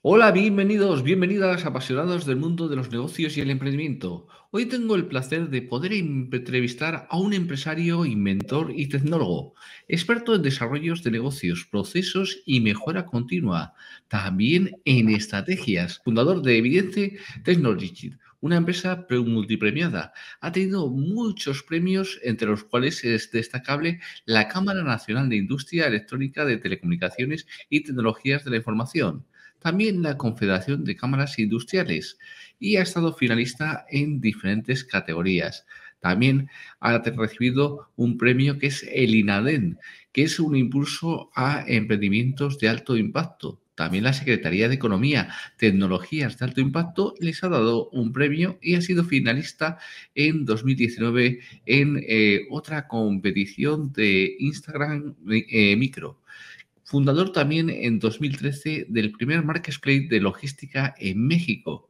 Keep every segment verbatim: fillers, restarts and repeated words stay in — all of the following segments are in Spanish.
Hola, bienvenidos, bienvenidas, apasionados del mundo de los negocios y el emprendimiento. Hoy tengo el placer de poder entrevistar a un empresario, inventor y tecnólogo, experto en desarrollos de negocios, procesos y mejora continua, también en estrategias, fundador de Evidente Technology, una empresa pre- multipremiada. Ha tenido muchos premios, entre los cuales es destacable la Cámara Nacional de Industria Electrónica de Telecomunicaciones y Tecnologías de la Información, también la Confederación de Cámaras Industriales, y ha estado finalista en diferentes categorías. También ha recibido un premio que es el INADEM, que es un impulso a emprendimientos de alto impacto. También la Secretaría de Economía, Tecnologías de Alto Impacto les ha dado un premio y ha sido finalista en dos mil diecinueve en eh, otra competición de Instagram eh, Micro. Fundador también en dos mil trece del primer marketplace de logística en México.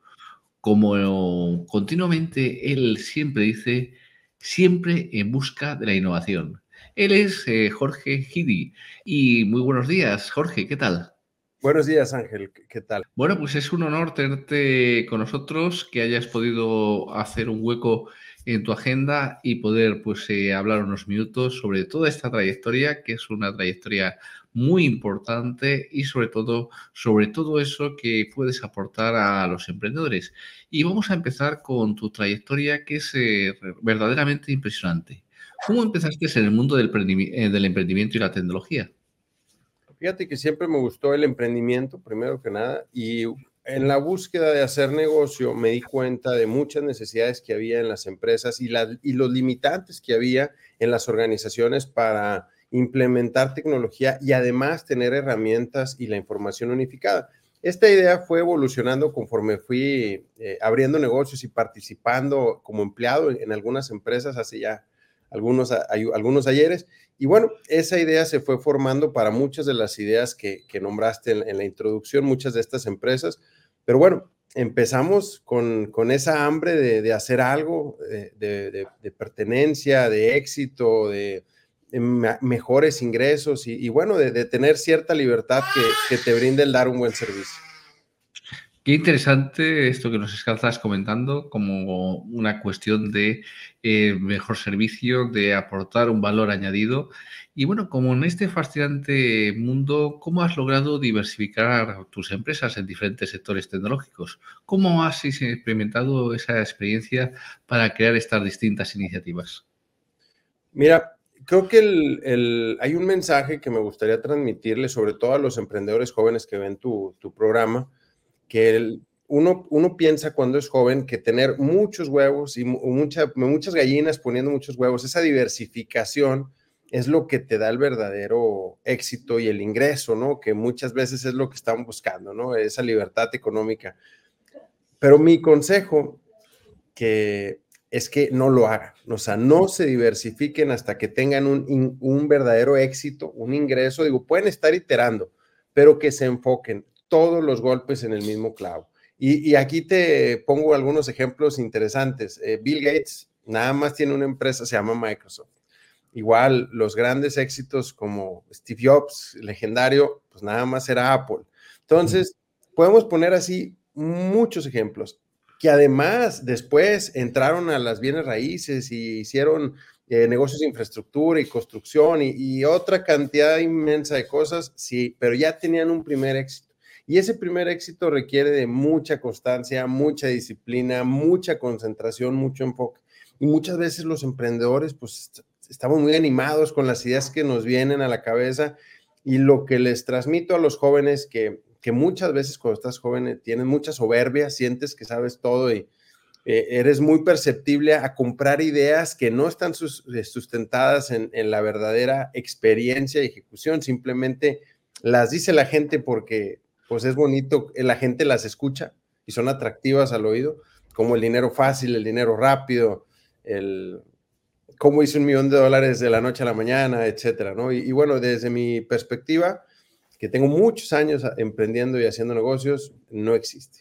Como continuamente él siempre dice, siempre en busca de la innovación. Él es eh, Jorge Gidi. Y muy buenos días, Jorge, ¿qué tal? Buenos días, Ángel. ¿Qué qué tal? Bueno, pues es un honor tenerte con nosotros, que hayas podido hacer un hueco en tu agenda y poder pues eh, hablar unos minutos sobre toda esta trayectoria, que es una trayectoria muy importante, y sobre todo sobre todo eso que puedes aportar a los emprendedores. Y vamos a empezar con tu trayectoria, que es eh, verdaderamente impresionante. ¿Cómo empezaste en el mundo del, emprendi- eh, del emprendimiento y la tecnología? Fíjate que siempre me gustó el emprendimiento, primero que nada, y en la búsqueda de hacer negocio me di cuenta de muchas necesidades que había en las empresas y, la, y los limitantes que había en las organizaciones para implementar tecnología y además tener herramientas y la información unificada. Esta idea fue evolucionando conforme fui eh, abriendo negocios y participando como empleado en, en algunas empresas hace ya algunos, a, algunos ayeres. Y bueno, esa idea se fue formando para muchas de las ideas que, que nombraste en, en, la introducción, muchas de estas empresas. Pero bueno, empezamos con, con esa hambre de, de hacer algo, de, de, de, pertenencia, de éxito, de, de mejores ingresos y, y bueno, de, de, tener cierta libertad que, que te brinde el dar un buen servicio. Qué interesante esto que nos estás comentando como una cuestión de eh, mejor servicio, de aportar un valor añadido. Y bueno, como en este fascinante mundo, ¿cómo has logrado diversificar tus empresas en diferentes sectores tecnológicos? ¿Cómo has experimentado esa experiencia para crear estas distintas iniciativas? Mira, creo que el, el, hay un mensaje que me gustaría transmitirle, sobre todo a los emprendedores jóvenes que ven tu, tu programa, que el, uno, uno piensa cuando es joven que tener muchos huevos y mucha, muchas gallinas poniendo muchos huevos, esa diversificación es lo que te da el verdadero éxito y el ingreso, ¿no? Que muchas veces es lo que estamos buscando, ¿no? Esa libertad económica. Pero mi consejo que es que no lo hagan, o sea, no se diversifiquen hasta que tengan un, un verdadero éxito, un ingreso. Digo, pueden estar iterando, pero que se enfoquen todos los golpes en el mismo clavo. Y, y aquí te pongo algunos ejemplos interesantes. Eh, Bill Gates nada más tiene una empresa, se llama Microsoft. Igual, los grandes éxitos como Steve Jobs, legendario, pues nada más era Apple. Entonces, podemos poner así muchos ejemplos que además después entraron a las bienes raíces y hicieron eh, negocios de infraestructura y construcción y, y otra cantidad inmensa de cosas, sí, pero ya tenían un primer éxito. Y ese primer éxito requiere de mucha constancia, mucha disciplina, mucha concentración, mucho enfoque. Y muchas veces los emprendedores, pues, estamos muy animados con las ideas que nos vienen a la cabeza y lo que les transmito a los jóvenes que, que muchas veces cuando estás joven tienes mucha soberbia, sientes que sabes todo y eh, eres muy perceptible a comprar ideas que no están sus, sustentadas en, en la verdadera experiencia y ejecución, simplemente las dice la gente porque pues es bonito, la gente las escucha y son atractivas al oído, como el dinero fácil, el dinero rápido, el cómo hice un millón de dólares de la noche a la mañana, etcétera, ¿no? Y, y bueno, desde mi perspectiva, que tengo muchos años emprendiendo y haciendo negocios, no existe.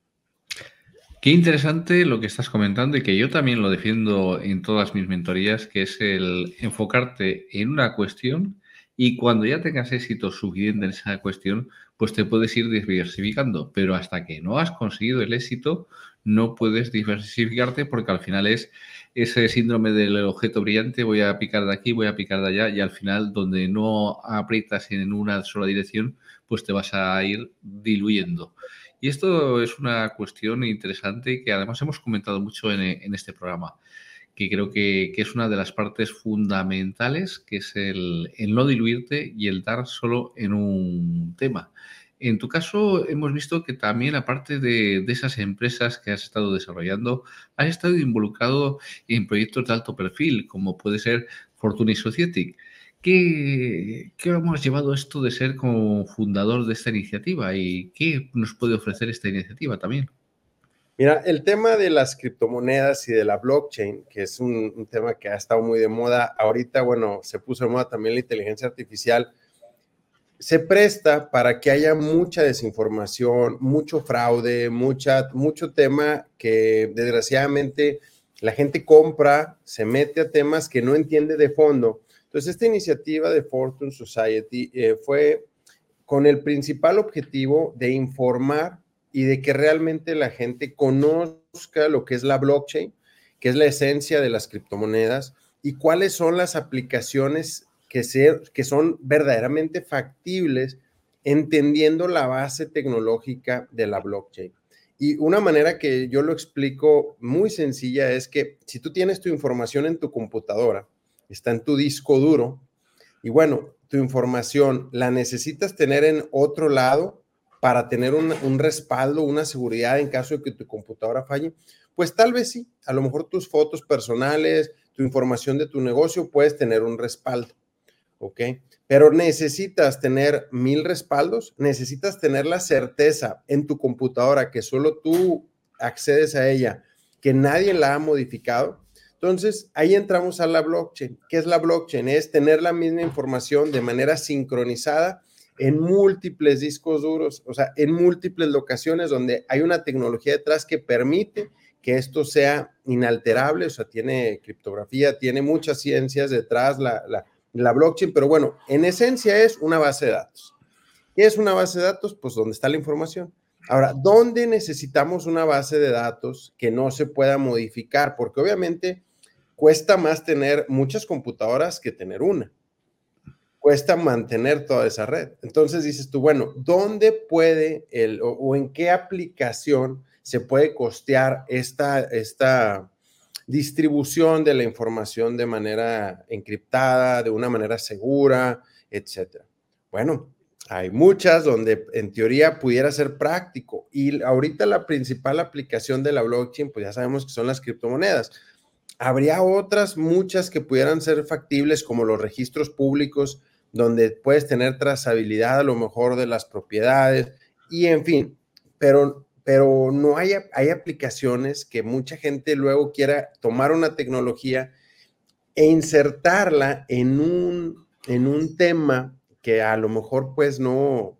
Qué interesante lo que estás comentando, y que yo también lo defiendo en todas mis mentorías, que es el enfocarte en una cuestión, y cuando ya tengas éxito suficiente en esa cuestión, pues te puedes ir diversificando, pero hasta que no has conseguido el éxito, no puedes diversificarte porque al final es ese síndrome del objeto brillante, voy a picar de aquí, voy a picar de allá y al final donde no aprietas en una sola dirección, pues te vas a ir diluyendo. Y esto es una cuestión interesante que además hemos comentado mucho en, en este programa, que creo que, que, es una de las partes fundamentales, que es el, el no diluirte y el dar solo en un tema. En tu caso, hemos visto que también, aparte de, de esas empresas que has estado desarrollando, has estado involucrado en proyectos de alto perfil, como puede ser Fortune Society. ¿Qué, ¿Qué hemos llevado esto de ser como fundador de esta iniciativa y qué nos puede ofrecer esta iniciativa también? Mira, el tema de las criptomonedas y de la blockchain, que es un, un tema que ha estado muy de moda, ahorita, bueno, se puso de moda también la inteligencia artificial, se presta para que haya mucha desinformación, mucho fraude, mucha, mucho tema que desgraciadamente la gente compra, se mete a temas que no entiende de fondo. Entonces, esta iniciativa de Fortune Society eh, fue con el principal objetivo de informar y de que realmente la gente conozca lo que es la blockchain, que es la esencia de las criptomonedas, y cuáles son las aplicaciones que, se, que son verdaderamente factibles, entendiendo la base tecnológica de la blockchain. Y una manera que yo lo explico muy sencilla es que si tú tienes tu información en tu computadora, está en tu disco duro, y bueno, tu información la necesitas tener en otro lado para tener un, un respaldo, una seguridad en caso de que tu computadora falle, pues tal vez sí, a lo mejor tus fotos personales, tu información de tu negocio, puedes tener un respaldo, ¿ok? Pero necesitas tener mil respaldos, necesitas tener la certeza en tu computadora que solo tú accedes a ella, que nadie la ha modificado. Entonces, ahí entramos a la blockchain. ¿Qué es la blockchain? Es tener la misma información de manera sincronizada en múltiples discos duros, o sea, en múltiples locaciones donde hay una tecnología detrás que permite que esto sea inalterable, o sea, tiene criptografía, tiene muchas ciencias detrás, la, la, la blockchain, pero bueno, en esencia es una base de datos. ¿Qué es una base de datos? Pues donde está la información. Ahora, ¿dónde necesitamos una base de datos que no se pueda modificar? Porque obviamente cuesta más tener muchas computadoras que tener una. Cuesta mantener toda esa red. Entonces dices tú, bueno, ¿dónde puede el, o, o en qué aplicación se puede costear esta, esta distribución de la información de manera encriptada, de una manera segura, etcétera? Bueno, hay muchas donde en teoría pudiera ser práctico, y ahorita la principal aplicación de la blockchain, pues ya sabemos que son las criptomonedas. Habría otras muchas que pudieran ser factibles, como los registros públicos, donde puedes tener trazabilidad a lo mejor de las propiedades y en fin, pero, pero no hay, hay aplicaciones que mucha gente luego quiera tomar una tecnología e insertarla en un, en un tema que a lo mejor pues no,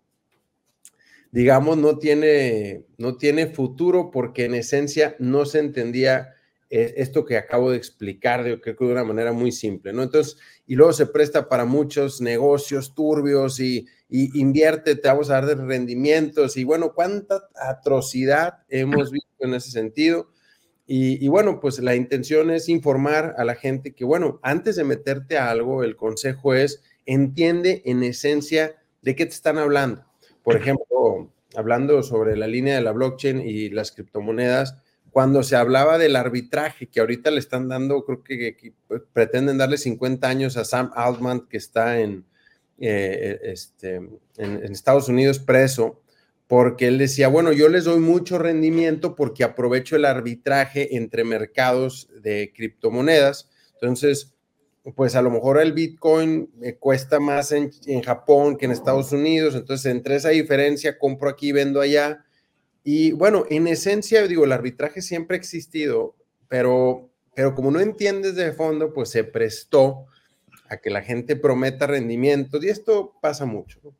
digamos, no tiene, no tiene futuro, porque en esencia no se entendía esto que acabo de explicar, de, creo que de una manera muy simple, ¿no? Entonces, y luego se presta para muchos negocios turbios y, y invierte, te vamos a dar de rendimientos y bueno, cuánta atrocidad hemos visto en ese sentido. Y, y bueno, pues la intención es informar a la gente que, bueno, antes de meterte a algo, el consejo es, entiende en esencia de qué te están hablando. Por ejemplo, hablando sobre la línea de la blockchain y las criptomonedas, cuando se hablaba del arbitraje, que ahorita le están dando, creo que, que pretenden darle cincuenta años a Sam Altman, que está en, eh, este, en, en Estados Unidos preso, porque él decía, bueno, yo les doy mucho rendimiento porque aprovecho el arbitraje entre mercados de criptomonedas. Entonces, pues a lo mejor el Bitcoin me cuesta más en, en Japón que en Estados Unidos, entonces entre esa diferencia compro aquí, vendo allá. Y bueno, en esencia, digo, el arbitraje siempre ha existido, pero, pero como no entiendes de fondo, pues se prestó a que la gente prometa rendimientos y esto pasa mucho, ¿no?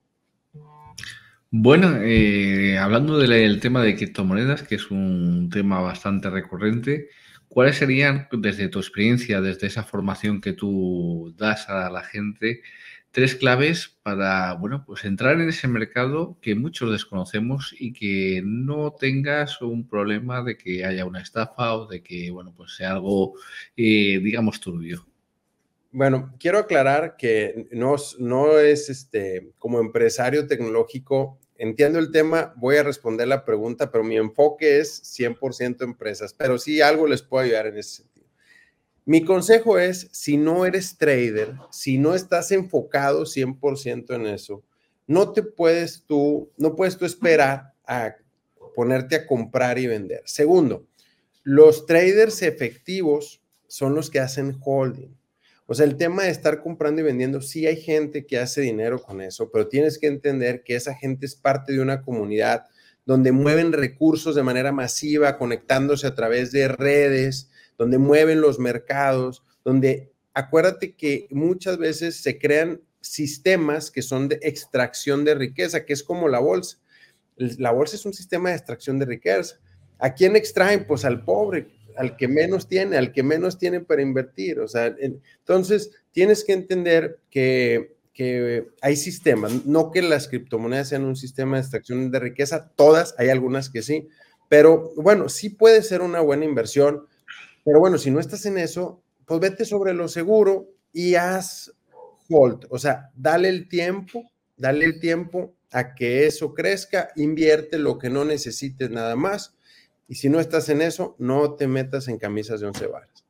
Bueno, eh, hablando del tema de criptomonedas, que es un tema bastante recurrente, ¿cuáles serían, desde tu experiencia, desde esa formación que tú das a la gente, tres claves para, bueno, pues entrar en ese mercado que muchos desconocemos y que no tengas un problema de que haya una estafa o de que, bueno, pues sea algo, eh, digamos, turbio. Bueno, quiero aclarar que no, no es este, como empresario tecnológico, entiendo el tema, voy a responder la pregunta, pero mi enfoque es cien por ciento empresas, pero sí algo les puedo ayudar en ese sentido. Mi consejo es, si no eres trader, si no estás enfocado cien por ciento en eso, no te puedes tú, no puedes tú esperar a ponerte a comprar y vender. Segundo, los traders efectivos son los que hacen holding. O sea, el tema de estar comprando y vendiendo, sí hay gente que hace dinero con eso, pero tienes que entender que esa gente es parte de una comunidad donde mueven recursos de manera masiva, conectándose a través de redes, donde mueven los mercados, donde acuérdate que muchas veces se crean sistemas que son de extracción de riqueza, que es como la bolsa. La bolsa es un sistema de extracción de riqueza. ¿A quién extraen? Pues al pobre, al que menos tiene, al que menos tiene para invertir. O sea, entonces tienes que entender que, que hay sistemas, no que las criptomonedas sean un sistema de extracción de riqueza, todas, hay algunas que sí, pero bueno, sí puede ser una buena inversión, pero bueno, si no estás en eso, pues vete sobre lo seguro y haz hold, o sea, dale el tiempo, dale el tiempo a que eso crezca, invierte lo que no necesites nada más, y si no estás en eso, no te metas en camisas de once varas.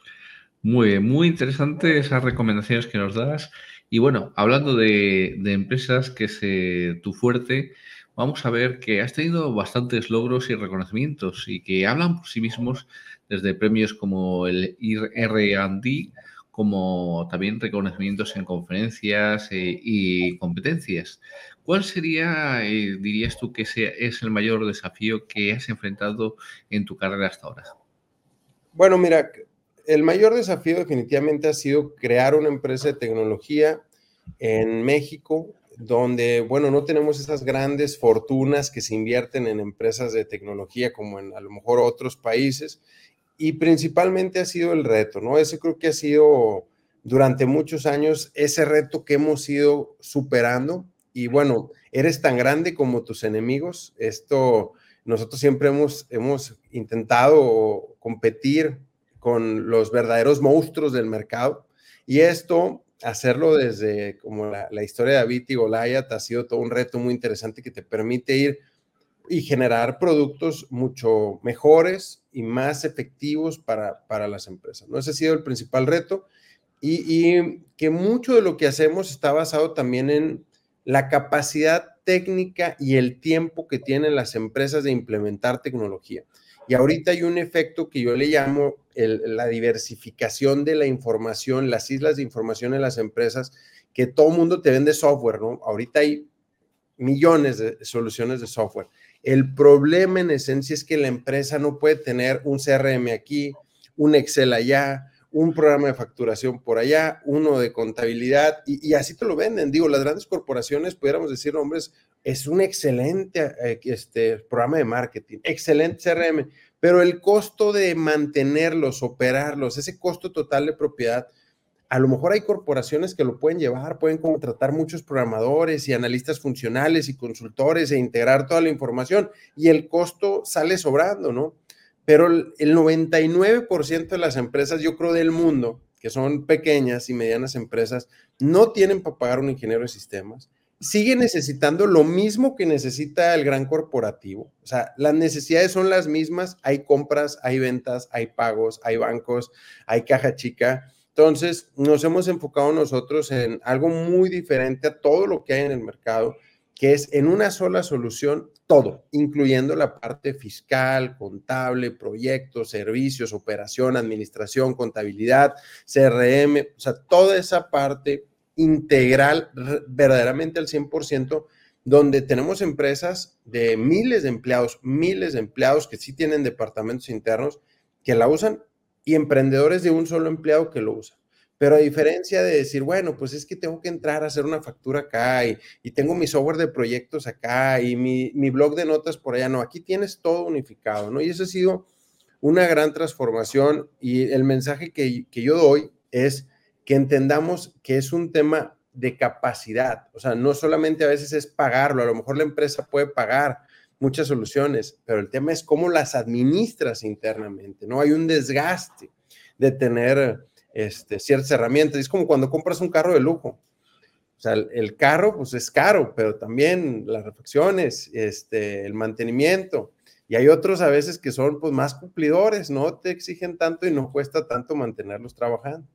Muy bien, muy interesante esas recomendaciones que nos das. Y bueno, hablando de, de empresas que es eh, tu fuerte, vamos a ver que has tenido bastantes logros y reconocimientos y que hablan por sí mismos desde premios como el R and D, como también reconocimientos en conferencias eh, y competencias. ¿Cuál sería, eh, dirías tú, que ese es el mayor desafío que has enfrentado en tu carrera hasta ahora? Bueno, mira, el mayor desafío definitivamente ha sido crear una empresa de tecnología en México, donde, bueno, no tenemos esas grandes fortunas que se invierten en empresas de tecnología como en a lo mejor otros países, y principalmente ha sido el reto, ¿no? Ese creo que ha sido durante muchos años ese reto que hemos ido superando, y bueno, eres tan grande como tus enemigos. Esto, nosotros siempre hemos, hemos intentado competir con los verdaderos monstruos del mercado, y esto, hacerlo desde como la, la historia de David y Goliat, ha sido todo un reto muy interesante que te permite ir y generar productos mucho mejores y más efectivos para, para las empresas, ¿no? Ese ha sido el principal reto, y, y que mucho de lo que hacemos está basado también en la capacidad técnica y el tiempo que tienen las empresas de implementar tecnología. Y ahorita hay un efecto que yo le llamo el, la diversificación de la información, las islas de información en las empresas, que todo mundo te vende software, ¿no? Ahorita hay millones de soluciones de software. El problema en esencia es que la empresa no puede tener un C R M aquí, un Excel allá, un programa de facturación por allá, uno de contabilidad, y, y así te lo venden. Digo, las grandes corporaciones, pudiéramos decir, hombres, es un excelente eh, este, programa de marketing, excelente C R M, pero el costo de mantenerlos, operarlos, ese costo total de propiedad, a lo mejor hay corporaciones que lo pueden llevar, pueden contratar muchos programadores y analistas funcionales y consultores e integrar toda la información, y el costo sale sobrando, ¿no? Pero el noventa y nueve por ciento de las empresas, yo creo, del mundo, que son pequeñas y medianas empresas, no tienen para pagar un ingeniero de sistemas, siguen necesitando lo mismo que necesita el gran corporativo. O sea, las necesidades son las mismas, hay compras, hay ventas, hay pagos, hay bancos, hay caja chica. Entonces, nos hemos enfocado nosotros en algo muy diferente a todo lo que hay en el mercado, que es en una sola solución todo, incluyendo la parte fiscal, contable, proyectos, servicios, operación, administración, contabilidad, C R M, o sea, toda esa parte integral verdaderamente al cien por ciento, donde tenemos empresas de miles de empleados, miles de empleados que sí tienen departamentos internos que la usan, y emprendedores de un solo empleado que lo usan. Pero a diferencia de decir, bueno, pues es que tengo que entrar a hacer una factura acá y, y tengo mi software de proyectos acá y mi, mi blog de notas por allá, no, aquí tienes todo unificado, ¿no? Y eso ha sido una gran transformación, y el mensaje que, que yo doy es que entendamos que es un tema de capacidad. O sea, no solamente a veces es pagarlo, a lo mejor la empresa puede pagar muchas soluciones, pero el tema es cómo las administras internamente, ¿no? Hay un desgaste de tener este, ciertas herramientas. Es como cuando compras un carro de lujo. O sea, el, el carro, pues es caro, pero también las refacciones, este, el mantenimiento. Y hay otros a veces que son pues más cumplidores, no te exigen tanto y no cuesta tanto mantenerlos trabajando.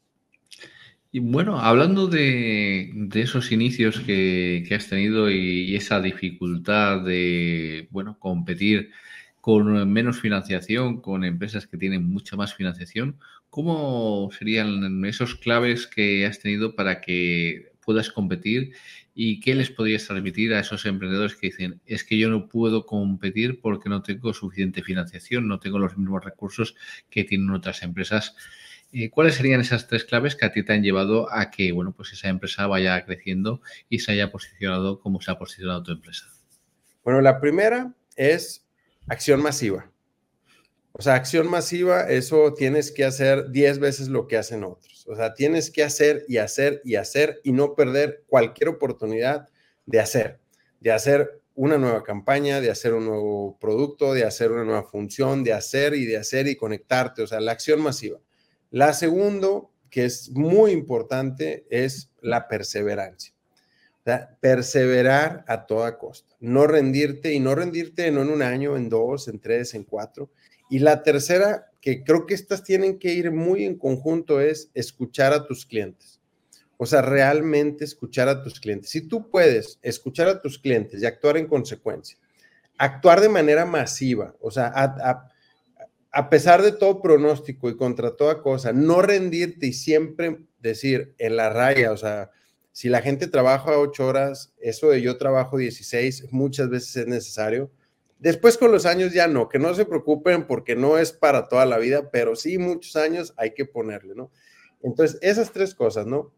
Y bueno, hablando de, de esos inicios que, que has tenido y, y esa dificultad de, bueno, competir con menos financiación, con empresas que tienen mucha más financiación, ¿cómo serían esos claves que has tenido para que puedas competir y qué les podrías transmitir a esos emprendedores que dicen, es que yo no puedo competir porque no tengo suficiente financiación, no tengo los mismos recursos que tienen otras empresas? Eh, ¿Cuáles serían esas tres claves que a ti te han llevado a que, bueno, pues esa empresa vaya creciendo y se haya posicionado como se ha posicionado tu empresa? Bueno, la primera es acción masiva. O sea, acción masiva, eso tienes que hacer diez veces lo que hacen otros. O sea, tienes que hacer y hacer y hacer y no perder cualquier oportunidad de hacer, de hacer una nueva campaña, de hacer un nuevo producto, de hacer una nueva función, de hacer y de hacer y conectarte. O sea, la acción masiva. La segunda, que es muy importante, es la perseverancia. O sea, perseverar a toda costa, no rendirte y no rendirte no en un año, en dos, en tres, en cuatro. Y la tercera, que creo que estas tienen que ir muy en conjunto, es escuchar a tus clientes. O sea, realmente escuchar a tus clientes. Si tú puedes escuchar a tus clientes y actuar en consecuencia, actuar de manera masiva, o sea, a, a, a pesar de todo pronóstico y contra toda cosa, no rendirte y siempre decir en la raya, o sea, si la gente trabaja ocho horas, eso de yo trabajo dieciséis, muchas veces es necesario. Después con los años ya no, que no se preocupen porque no es para toda la vida, pero sí muchos años hay que ponerle, ¿no? Entonces, esas tres cosas, ¿no?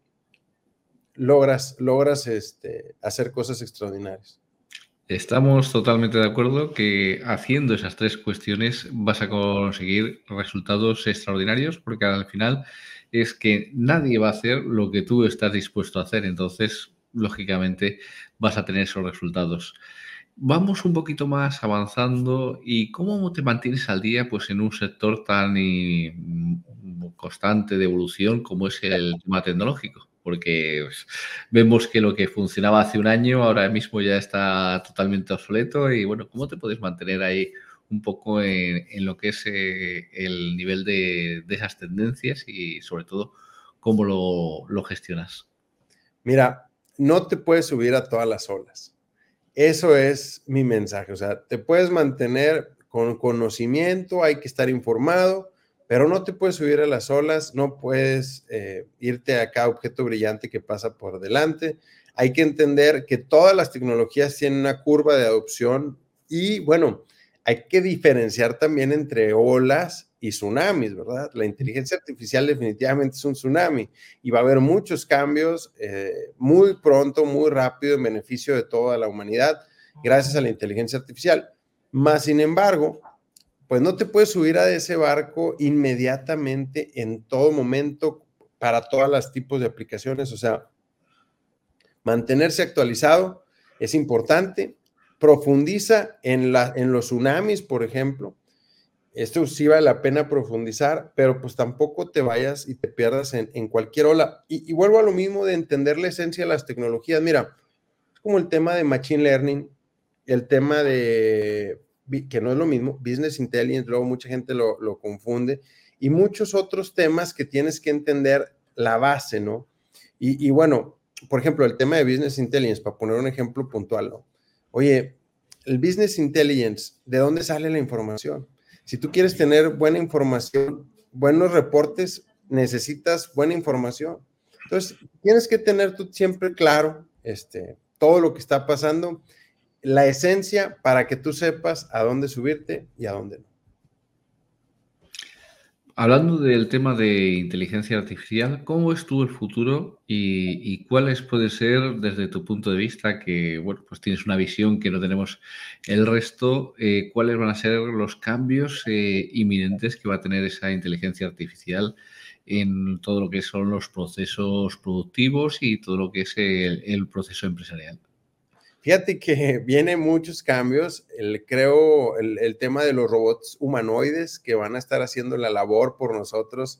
Logras, logras este, hacer cosas extraordinarias. Estamos totalmente de acuerdo que haciendo esas tres cuestiones vas a conseguir resultados extraordinarios porque al final es que nadie va a hacer lo que tú estás dispuesto a hacer. Entonces, lógicamente, vas a tener esos resultados. Vamos un poquito más avanzando y cómo te mantienes al día pues en un sector tan y, constante de evolución como es el tema tecnológico, porque pues, vemos que lo que funcionaba hace un año ahora mismo ya está totalmente obsoleto y bueno, ¿cómo te puedes mantener ahí un poco en, en lo que es eh, el nivel de, de esas tendencias y sobre todo cómo lo, lo gestionas? Mira, no te puedes subir a todas las olas. Eso es mi mensaje, o sea, te puedes mantener con conocimiento, hay que estar informado, pero no te puedes subir a las olas, no puedes eh, irte a cada objeto brillante que pasa por delante. Hay que entender que todas las tecnologías tienen una curva de adopción y, bueno, hay que diferenciar también entre olas y tsunamis, ¿verdad? La inteligencia artificial definitivamente es un tsunami y va a haber muchos cambios eh, muy pronto, muy rápido en beneficio de toda la humanidad gracias a la inteligencia artificial. Más sin embargo, pues no te puedes subir a ese barco inmediatamente en todo momento para todos los tipos de aplicaciones. O sea, mantenerse actualizado es importante. Profundiza en, la, en los tsunamis, por ejemplo. Esto sí vale la pena profundizar, pero pues tampoco te vayas y te pierdas en, en cualquier ola. Y, y vuelvo a lo mismo de entender la esencia de las tecnologías. Mira, es como el tema de Machine Learning, el tema de, que no es lo mismo, Business Intelligence, luego mucha gente lo, lo confunde, y muchos otros temas que tienes que entender la base, ¿no? Y, y bueno, por ejemplo, el tema de Business Intelligence, para poner un ejemplo puntual, ¿no? Oye, el Business Intelligence, ¿de dónde sale la información? Si tú quieres tener buena información, buenos reportes, necesitas buena información. Entonces, tienes que tener tú siempre claro este, todo lo que está pasando, la esencia para que tú sepas a dónde subirte y a dónde no. Hablando del tema de inteligencia artificial, ¿cómo ves tú el futuro y, y cuáles pueden ser, desde tu punto de vista, que bueno, pues tienes una visión que no tenemos el resto, eh, cuáles van a ser los cambios eh, inminentes que va a tener esa inteligencia artificial en todo lo que son los procesos productivos y todo lo que es el, el proceso empresarial. Fíjate que vienen muchos cambios. El, creo el, el tema de los robots humanoides que van a estar haciendo la labor por nosotros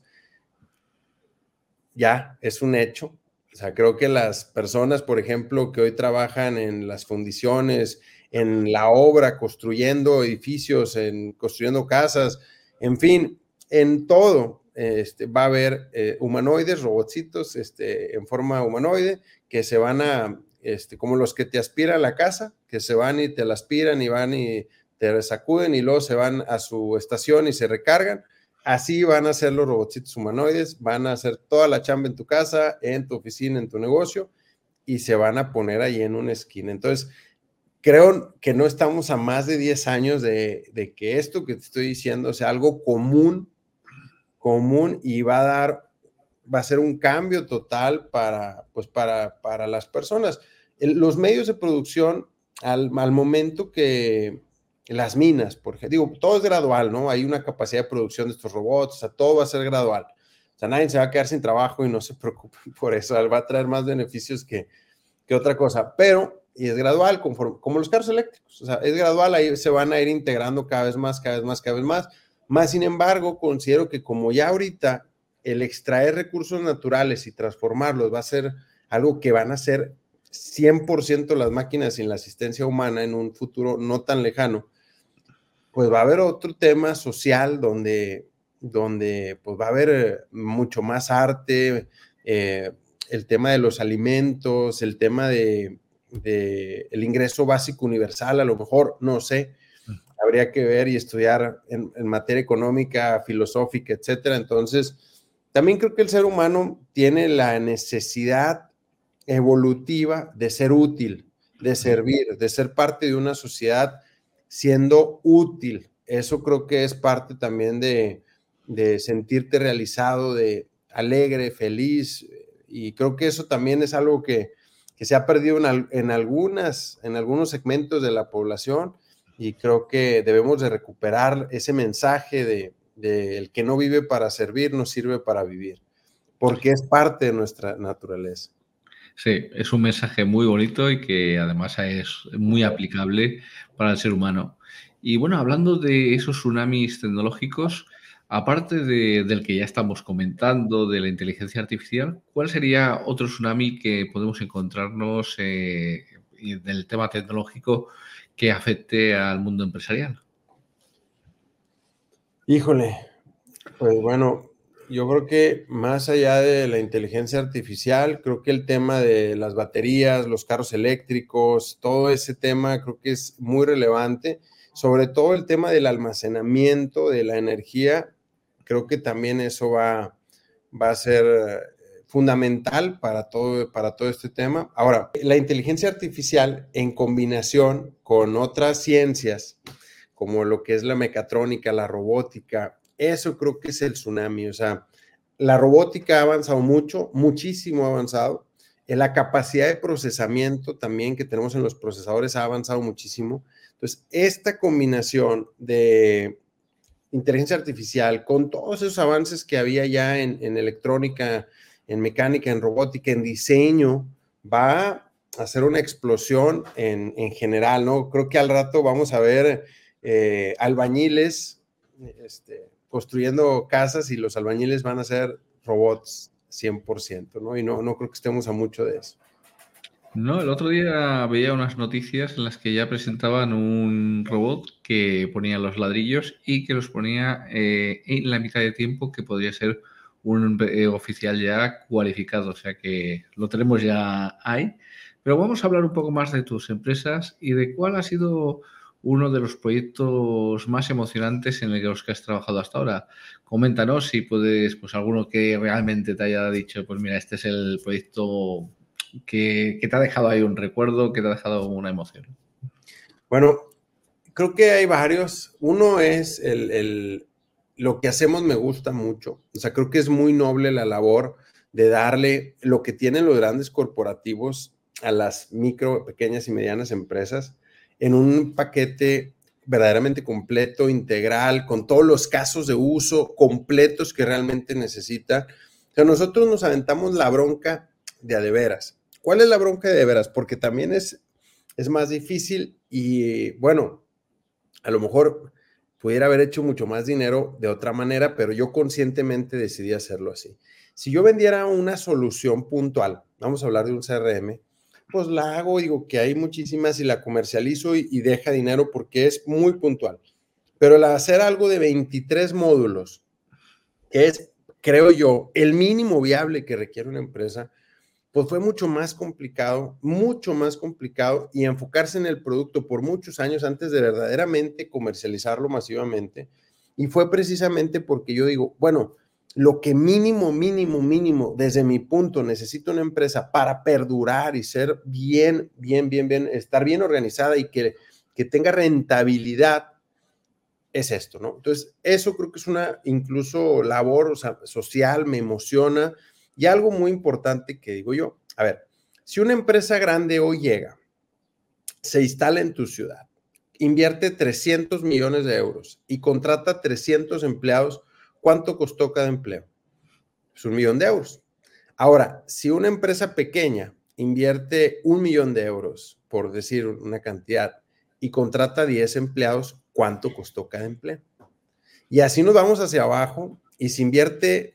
ya es un hecho. O sea, creo que las personas, por ejemplo, que hoy trabajan en las fundiciones, en la obra, construyendo edificios, en construyendo casas, en fin, en todo, este, va a haber eh, humanoides, robotcitos, este, en forma humanoide, que se van a, este, como los que te aspiran a la casa, que se van y te la aspiran y van y te sacuden y luego se van a su estación y se recargan. Así van a ser los robotcitos humanoides, van a hacer toda la chamba en tu casa, en tu oficina, en tu negocio, y se van a poner ahí en una esquina. Entonces, creo que no estamos a más de diez años de, de que esto que te estoy diciendo sea algo común, común, y va a dar, va a ser un cambio total para, pues para, para las personas. El, los medios de producción, al, al momento que las minas, por ejemplo, digo, todo es gradual, ¿no? Hay una capacidad de producción de estos robots, o sea, todo va a ser gradual. O sea, nadie se va a quedar sin trabajo y no se preocupen por eso, va a traer más beneficios que, que otra cosa, pero, y es gradual, conforme, como los carros eléctricos, o sea, es gradual, ahí se van a ir integrando cada vez más, cada vez más, cada vez más, más sin embargo, considero que como ya ahorita el extraer recursos naturales y transformarlos va a ser algo que van a ser cien por ciento las máquinas sin la asistencia humana en un futuro no tan lejano, pues va a haber otro tema social donde, donde pues va a haber mucho más arte, eh, el tema de los alimentos, el tema de, de el ingreso básico universal, a lo mejor, no sé, habría que ver y estudiar en, en materia económica, filosófica, etcétera. Entonces, también creo que el ser humano tiene la necesidad evolutiva de ser útil, de servir, de ser parte de una sociedad siendo útil. Eso creo que es parte también de, de sentirte realizado, de alegre, feliz, y creo que eso también es algo que, que se ha perdido en, en, algunas, en algunos segmentos de la población, y creo que debemos de recuperar ese mensaje de, de el que no vive para servir, no sirve para vivir, porque es parte de nuestra naturaleza. Sí, es un mensaje muy bonito y que además es muy aplicable para el ser humano. Y bueno, hablando de esos tsunamis tecnológicos, aparte de, del que ya estamos comentando, de la inteligencia artificial, ¿cuál sería otro tsunami que podemos encontrarnos eh, del tema tecnológico que afecte al mundo empresarial? Híjole, pues bueno, yo creo que más allá de la inteligencia artificial, creo que el tema de las baterías, los carros eléctricos, todo ese tema creo que es muy relevante, sobre todo el tema del almacenamiento de la energía, creo que también eso va, va a ser fundamental para todo, para todo este tema. Ahora, la inteligencia artificial en combinación con otras ciencias, como lo que es la mecatrónica, la robótica, eso creo que es el tsunami. O sea, la robótica ha avanzado mucho, muchísimo ha avanzado. En la capacidad de procesamiento también que tenemos en los procesadores ha avanzado muchísimo. Entonces, esta combinación de inteligencia artificial con todos esos avances que había ya en, en electrónica, en mecánica, en robótica, en diseño, va a hacer una explosión en, en general, ¿no? Creo que al rato vamos a ver eh, albañiles este, construyendo casas y los albañiles van a ser robots cien por ciento, ¿no? Y no, no creo que estemos a mucho de eso. No, el otro día veía unas noticias en las que ya presentaban un robot que ponía los ladrillos y que los ponía eh, en la mitad de tiempo que podría ser un eh, oficial ya cualificado, o sea que lo tenemos ya ahí. Pero vamos a hablar un poco más de tus empresas y de cuál ha sido uno de los proyectos más emocionantes en los que has trabajado hasta ahora. Coméntanos si puedes, pues alguno que realmente te haya dicho, pues mira, este es el proyecto que, que te ha dejado ahí un recuerdo, que te ha dejado una emoción. Bueno, creo que hay varios. Uno es el, el, lo que hacemos me gusta mucho. O sea, creo que es muy noble la labor de darle lo que tienen los grandes corporativos a las micro, pequeñas y medianas empresas en un paquete verdaderamente completo, integral, con todos los casos de uso completos que realmente necesita. O sea, nosotros nos aventamos la bronca de a de veras. ¿Cuál es la bronca de de veras? Porque también es, es más difícil y, bueno, a lo mejor pudiera haber hecho mucho más dinero de otra manera, pero yo conscientemente decidí hacerlo así. Si yo vendiera una solución puntual, vamos a hablar de un C R M, pues la hago, digo que hay muchísimas y la comercializo y, y deja dinero porque es muy puntual. Pero el hacer algo de veintitrés módulos, que es, creo yo, el mínimo viable que requiere una empresa, pues fue mucho más complicado, mucho más complicado y enfocarse en el producto por muchos años antes de verdaderamente comercializarlo masivamente. Y fue precisamente porque yo digo, bueno, lo que mínimo, mínimo, mínimo, desde mi punto, necesita una empresa para perdurar y ser bien, bien, bien, bien, estar bien organizada y que, que tenga rentabilidad, es esto, ¿no? Entonces, eso creo que es una incluso labor, o sea, social, me emociona. Y algo muy importante que digo yo, a ver, si una empresa grande hoy llega, se instala en tu ciudad, invierte trescientos millones de euros y contrata trescientos empleados, ¿cuánto costó cada empleo? Es un millón de euros. Ahora, si una empresa pequeña invierte un millón de euros, por decir una cantidad, y contrata diez empleados, ¿cuánto costó cada empleo? Y así nos vamos hacia abajo y si invierte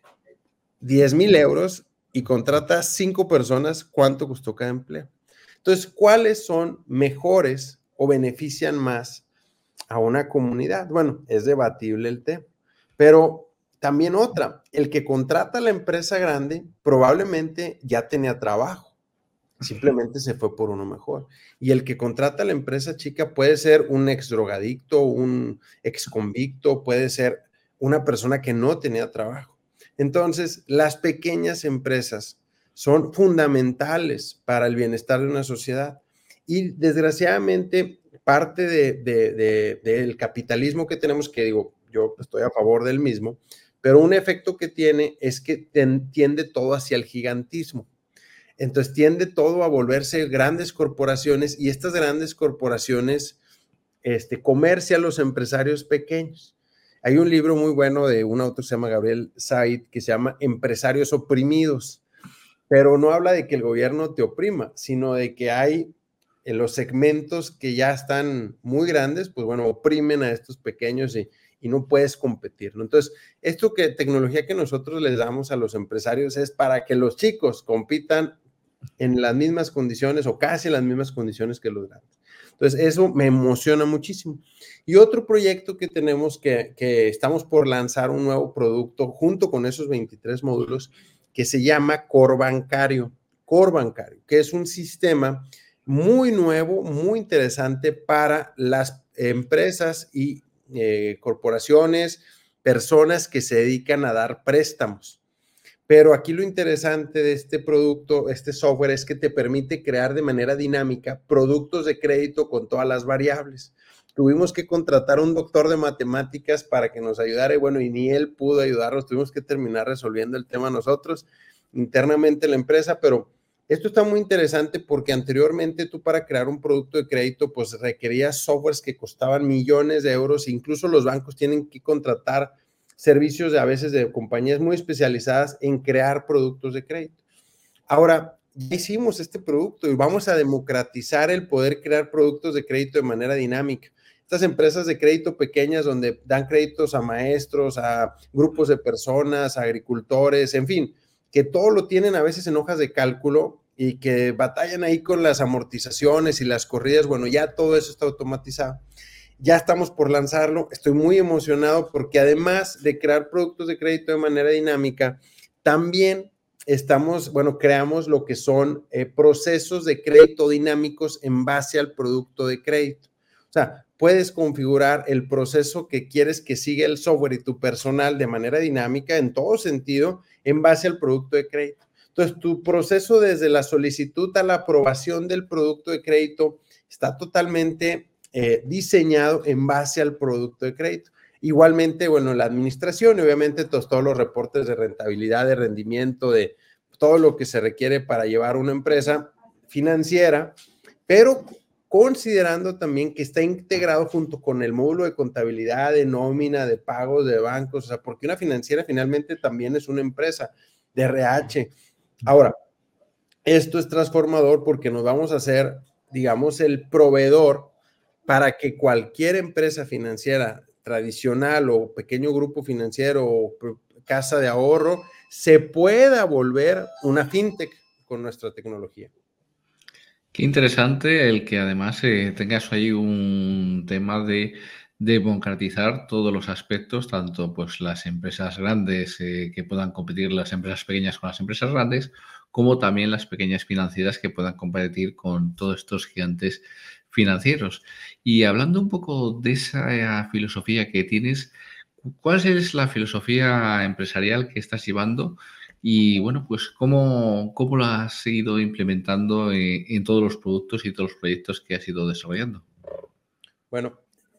diez mil euros y contrata cinco personas, ¿cuánto costó cada empleo? Entonces, ¿cuáles son mejores o benefician más a una comunidad? Bueno, es debatible el tema, pero también otra, el que contrata a la empresa grande probablemente ya tenía trabajo, simplemente se fue por uno mejor. Y el que contrata a la empresa chica puede ser un ex drogadicto, un ex convicto, puede ser una persona que no tenía trabajo. Entonces, las pequeñas empresas son fundamentales para el bienestar de una sociedad y desgraciadamente parte de, de, de, del capitalismo que tenemos, que digo, yo estoy a favor del mismo, pero un efecto que tiene es que tiende todo hacia el gigantismo. Entonces tiende todo a volverse grandes corporaciones y estas grandes corporaciones este, comercian a los empresarios pequeños. Hay un libro muy bueno de un autor que se llama Gabriel Said que se llama Empresarios Oprimidos, pero no habla de que el gobierno te oprima, sino de que hay en los segmentos que ya están muy grandes, pues bueno, oprimen a estos pequeños y, y no puedes competir, ¿no? Entonces, esto que tecnología que nosotros les damos a los empresarios es para que los chicos compitan en las mismas condiciones o casi en las mismas condiciones que los grandes. Entonces, eso me emociona muchísimo. Y otro proyecto que tenemos que, que estamos por lanzar un nuevo producto junto con esos veintitrés módulos que se llama Core Bancario. Core Bancario, que es un sistema muy nuevo, muy interesante para las empresas y eh, corporaciones, personas que se dedican a dar préstamos. Pero aquí lo interesante de este producto, este software, es que te permite crear de manera dinámica productos de crédito con todas las variables. Tuvimos que contratar a un doctor de matemáticas para que nos ayudara y bueno, y ni él pudo ayudarnos. Tuvimos que terminar resolviendo el tema nosotros internamente en la empresa, pero esto está muy interesante porque anteriormente tú para crear un producto de crédito pues requerías softwares que costaban millones de euros, incluso los bancos tienen que contratar servicios de a veces de compañías muy especializadas en crear productos de crédito. Ahora, ya hicimos este producto y vamos a democratizar el poder crear productos de crédito de manera dinámica. Estas empresas de crédito pequeñas donde dan créditos a maestros, a grupos de personas, a agricultores, en fin, que todo lo tienen a veces en hojas de cálculo y que batallan ahí con las amortizaciones y las corridas, bueno, ya todo eso está automatizado. Ya estamos por lanzarlo, estoy muy emocionado porque además de crear productos de crédito de manera dinámica, también estamos, bueno, creamos lo que son eh, procesos de crédito dinámicos en base al producto de crédito. O sea, puedes configurar el proceso que quieres que siga el software y tu personal de manera dinámica en todo sentido en base al producto de crédito. Entonces, tu proceso desde la solicitud a la aprobación del producto de crédito está totalmente Eh, diseñado en base al producto de crédito. Igualmente, bueno, la administración y obviamente todos, todos los reportes de rentabilidad, de rendimiento, de todo lo que se requiere para llevar una empresa financiera, pero considerando también que está integrado junto con el módulo de contabilidad, de nómina, de pagos, de bancos, o sea, porque una financiera finalmente también es una empresa de R H. Ahora, esto es transformador porque nos vamos a hacer, digamos, el proveedor para que cualquier empresa financiera tradicional o pequeño grupo financiero o casa de ahorro se pueda volver una fintech con nuestra tecnología. Qué interesante el que además eh, tengas ahí un tema de democratizar todos los aspectos, tanto pues las empresas grandes eh, que puedan competir las empresas pequeñas con las empresas grandes, como también las pequeñas financieras que puedan competir con todos estos gigantes financieros. Y hablando un poco de esa eh, filosofía que tienes, ¿cuál es la filosofía empresarial que estás llevando? Y bueno, pues ¿cómo, cómo lo has ido implementando en, en todos los productos y todos los proyectos que has ido desarrollando? Bueno,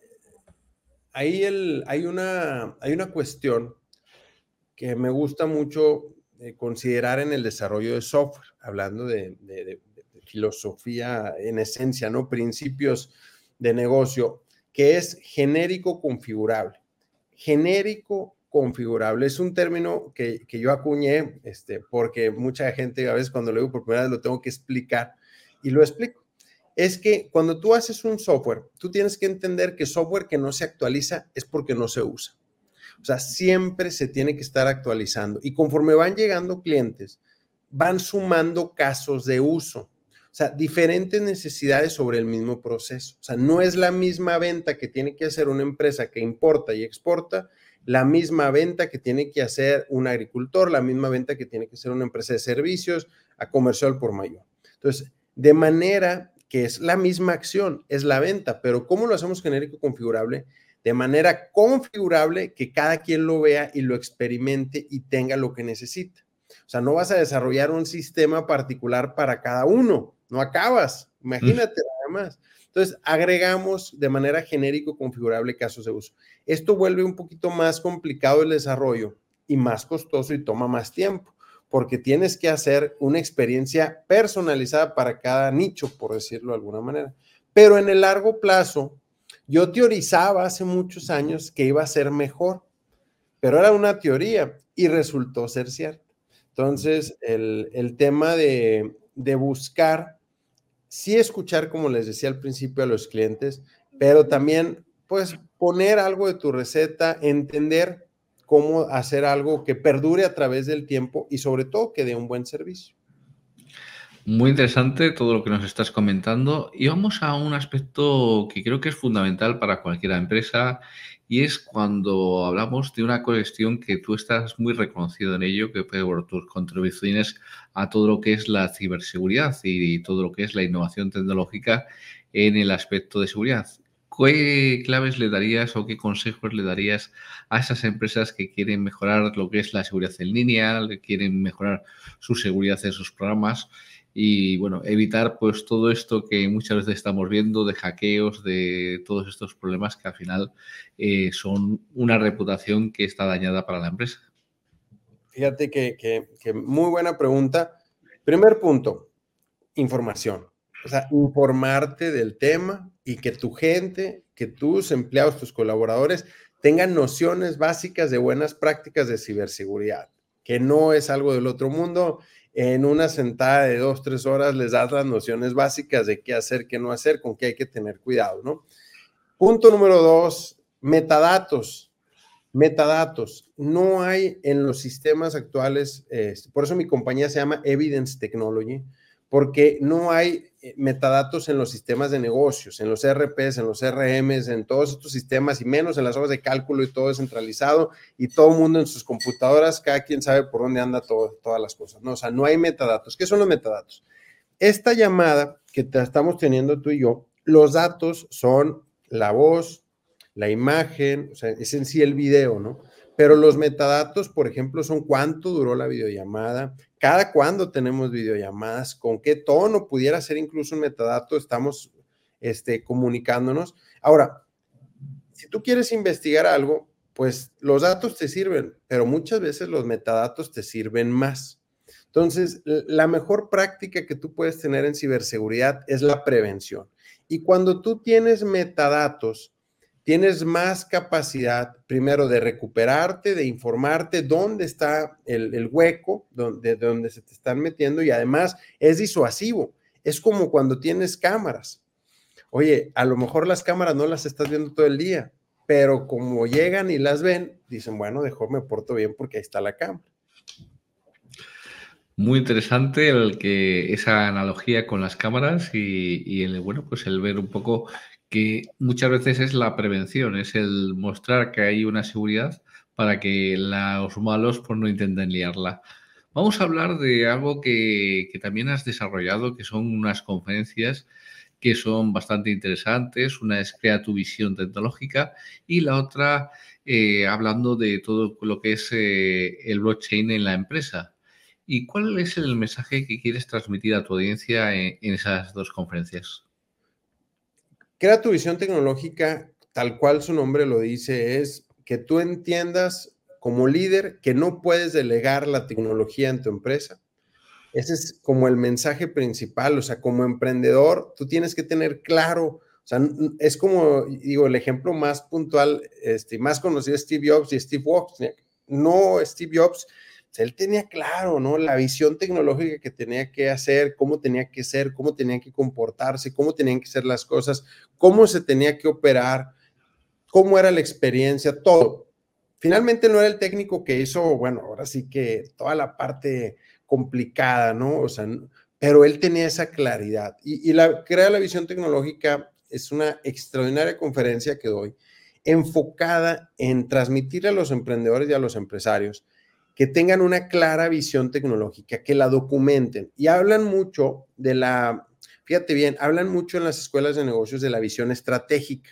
ahí el, hay, una, hay una cuestión que me gusta mucho eh, considerar en el desarrollo de software, hablando de, de, de, de filosofía en esencia, ¿no? Principios de negocio, que es genérico configurable. Genérico configurable es un término que, que yo acuñé este, porque mucha gente a veces cuando lo digo por primera vez lo tengo que explicar y lo explico. Es que cuando tú haces un software, tú tienes que entender que software que no se actualiza es porque no se usa. O sea, siempre se tiene que estar actualizando y conforme van llegando clientes, van sumando casos de uso. O sea, diferentes necesidades sobre el mismo proceso. O sea, no es la misma venta que tiene que hacer una empresa que importa y exporta, la misma venta que tiene que hacer un agricultor, la misma venta que tiene que hacer una empresa de servicios a comercio al por mayor. Entonces, de manera que es la misma acción, es la venta, pero ¿cómo lo hacemos genérico configurable? De manera configurable que cada quien lo vea y lo experimente y tenga lo que necesita. O sea, no vas a desarrollar un sistema particular para cada uno, no acabas, imagínate nada más. Entonces, agregamos de manera genérico configurable casos de uso. Esto vuelve un poquito más complicado el desarrollo y más costoso y toma más tiempo, porque tienes que hacer una experiencia personalizada para cada nicho, por decirlo de alguna manera. Pero en el largo plazo, yo teorizaba hace muchos años que iba a ser mejor, pero era una teoría y resultó ser cierto. Entonces, el, el tema de, de buscar, sí escuchar, como les decía al principio a los clientes, pero también, pues, poner algo de tu receta, entender cómo hacer algo que perdure a través del tiempo y sobre todo que dé un buen servicio. Muy interesante todo lo que nos estás comentando y vamos a un aspecto que creo que es fundamental para cualquier empresa y es cuando hablamos de una cuestión que tú estás muy reconocido en ello, que fue por tus contribuciones a todo lo que es la ciberseguridad y todo lo que es la innovación tecnológica en el aspecto de seguridad. ¿Qué claves le darías o qué consejos le darías a esas empresas que quieren mejorar lo que es la seguridad en línea, que quieren mejorar su seguridad en sus programas? Y bueno, evitar pues todo esto que muchas veces estamos viendo de hackeos, de todos estos problemas que al final eh, son una reputación que está dañada para la empresa. Fíjate que, que, que muy buena pregunta. Primer punto, información. O sea, informarte del tema y que tu gente, que tus empleados, tus colaboradores tengan nociones básicas de buenas prácticas de ciberseguridad, que no es algo del otro mundo. En una sentada de dos, tres horas les das las nociones básicas de qué hacer, qué no hacer, con qué hay que tener cuidado, ¿no? Punto número dos, metadatos. Metadatos. No hay en los sistemas actuales, eh, por eso mi compañía se llama Evidence Technology, porque no hay metadatos en los sistemas de negocios, en los E R Ps, en los C R Ms, en todos estos sistemas y menos en las hojas de cálculo y todo descentralizado y todo el mundo en sus computadoras, cada quien sabe por dónde anda todo, todas las cosas, ¿no? O sea, no hay metadatos. ¿Qué son los metadatos? Esta llamada que te estamos teniendo tú y yo, los datos son la voz, la imagen, o sea, es en sí el video, ¿no? Pero los metadatos, por ejemplo, son cuánto duró la videollamada, cada cuándo tenemos videollamadas, con qué tono pudiera ser incluso un metadato, estamos este, comunicándonos. Ahora, si tú quieres investigar algo, pues los datos te sirven, pero muchas veces los metadatos te sirven más. Entonces, la mejor práctica que tú puedes tener en ciberseguridad es la prevención. Y cuando tú tienes metadatos, tienes más capacidad, primero, de recuperarte, de informarte dónde está el, el hueco, donde, de donde se te están metiendo, y además es disuasivo. Es como cuando tienes cámaras. Oye, a lo mejor las cámaras no las estás viendo todo el día, pero como llegan y las ven, dicen, bueno, mejor me porto bien porque ahí está la cámara. Muy interesante el que esa analogía con las cámaras y, y el, bueno, pues el ver un poco que muchas veces es la prevención, es el mostrar que hay una seguridad para que los malos pues no intenten liarla. Vamos a hablar de algo que, que también has desarrollado, que son unas conferencias que son bastante interesantes. Una es Crea tu visión tecnológica y la otra eh, hablando de todo lo que es eh, el blockchain en la empresa. ¿Y cuál es el mensaje que quieres transmitir a tu audiencia en, en esas dos conferencias? Crea tu visión tecnológica, tal cual su nombre lo dice, es que tú entiendas como líder que no puedes delegar la tecnología en tu empresa. Ese es como el mensaje principal, o sea, como emprendedor, tú tienes que tener claro, o sea, es como, digo, el ejemplo más puntual, este, más conocido es Steve Jobs y Steve Wozniak. No, Steve Jobs, o sea, él tenía claro, ¿no? La visión tecnológica que tenía que hacer, cómo tenía que ser, cómo tenía que comportarse, cómo tenían que ser las cosas, cómo se tenía que operar, cómo era la experiencia, todo. Finalmente no era el técnico que hizo, bueno, ahora sí que toda la parte complicada, ¿no? O sea, pero él tenía esa claridad. Y, y la Crea la Visión Tecnológica es una extraordinaria conferencia que doy, enfocada en transmitirle a los emprendedores y a los empresarios que tengan una clara visión tecnológica, que la documenten. Y hablan mucho de la, fíjate bien, hablan mucho en las escuelas de negocios de la visión estratégica.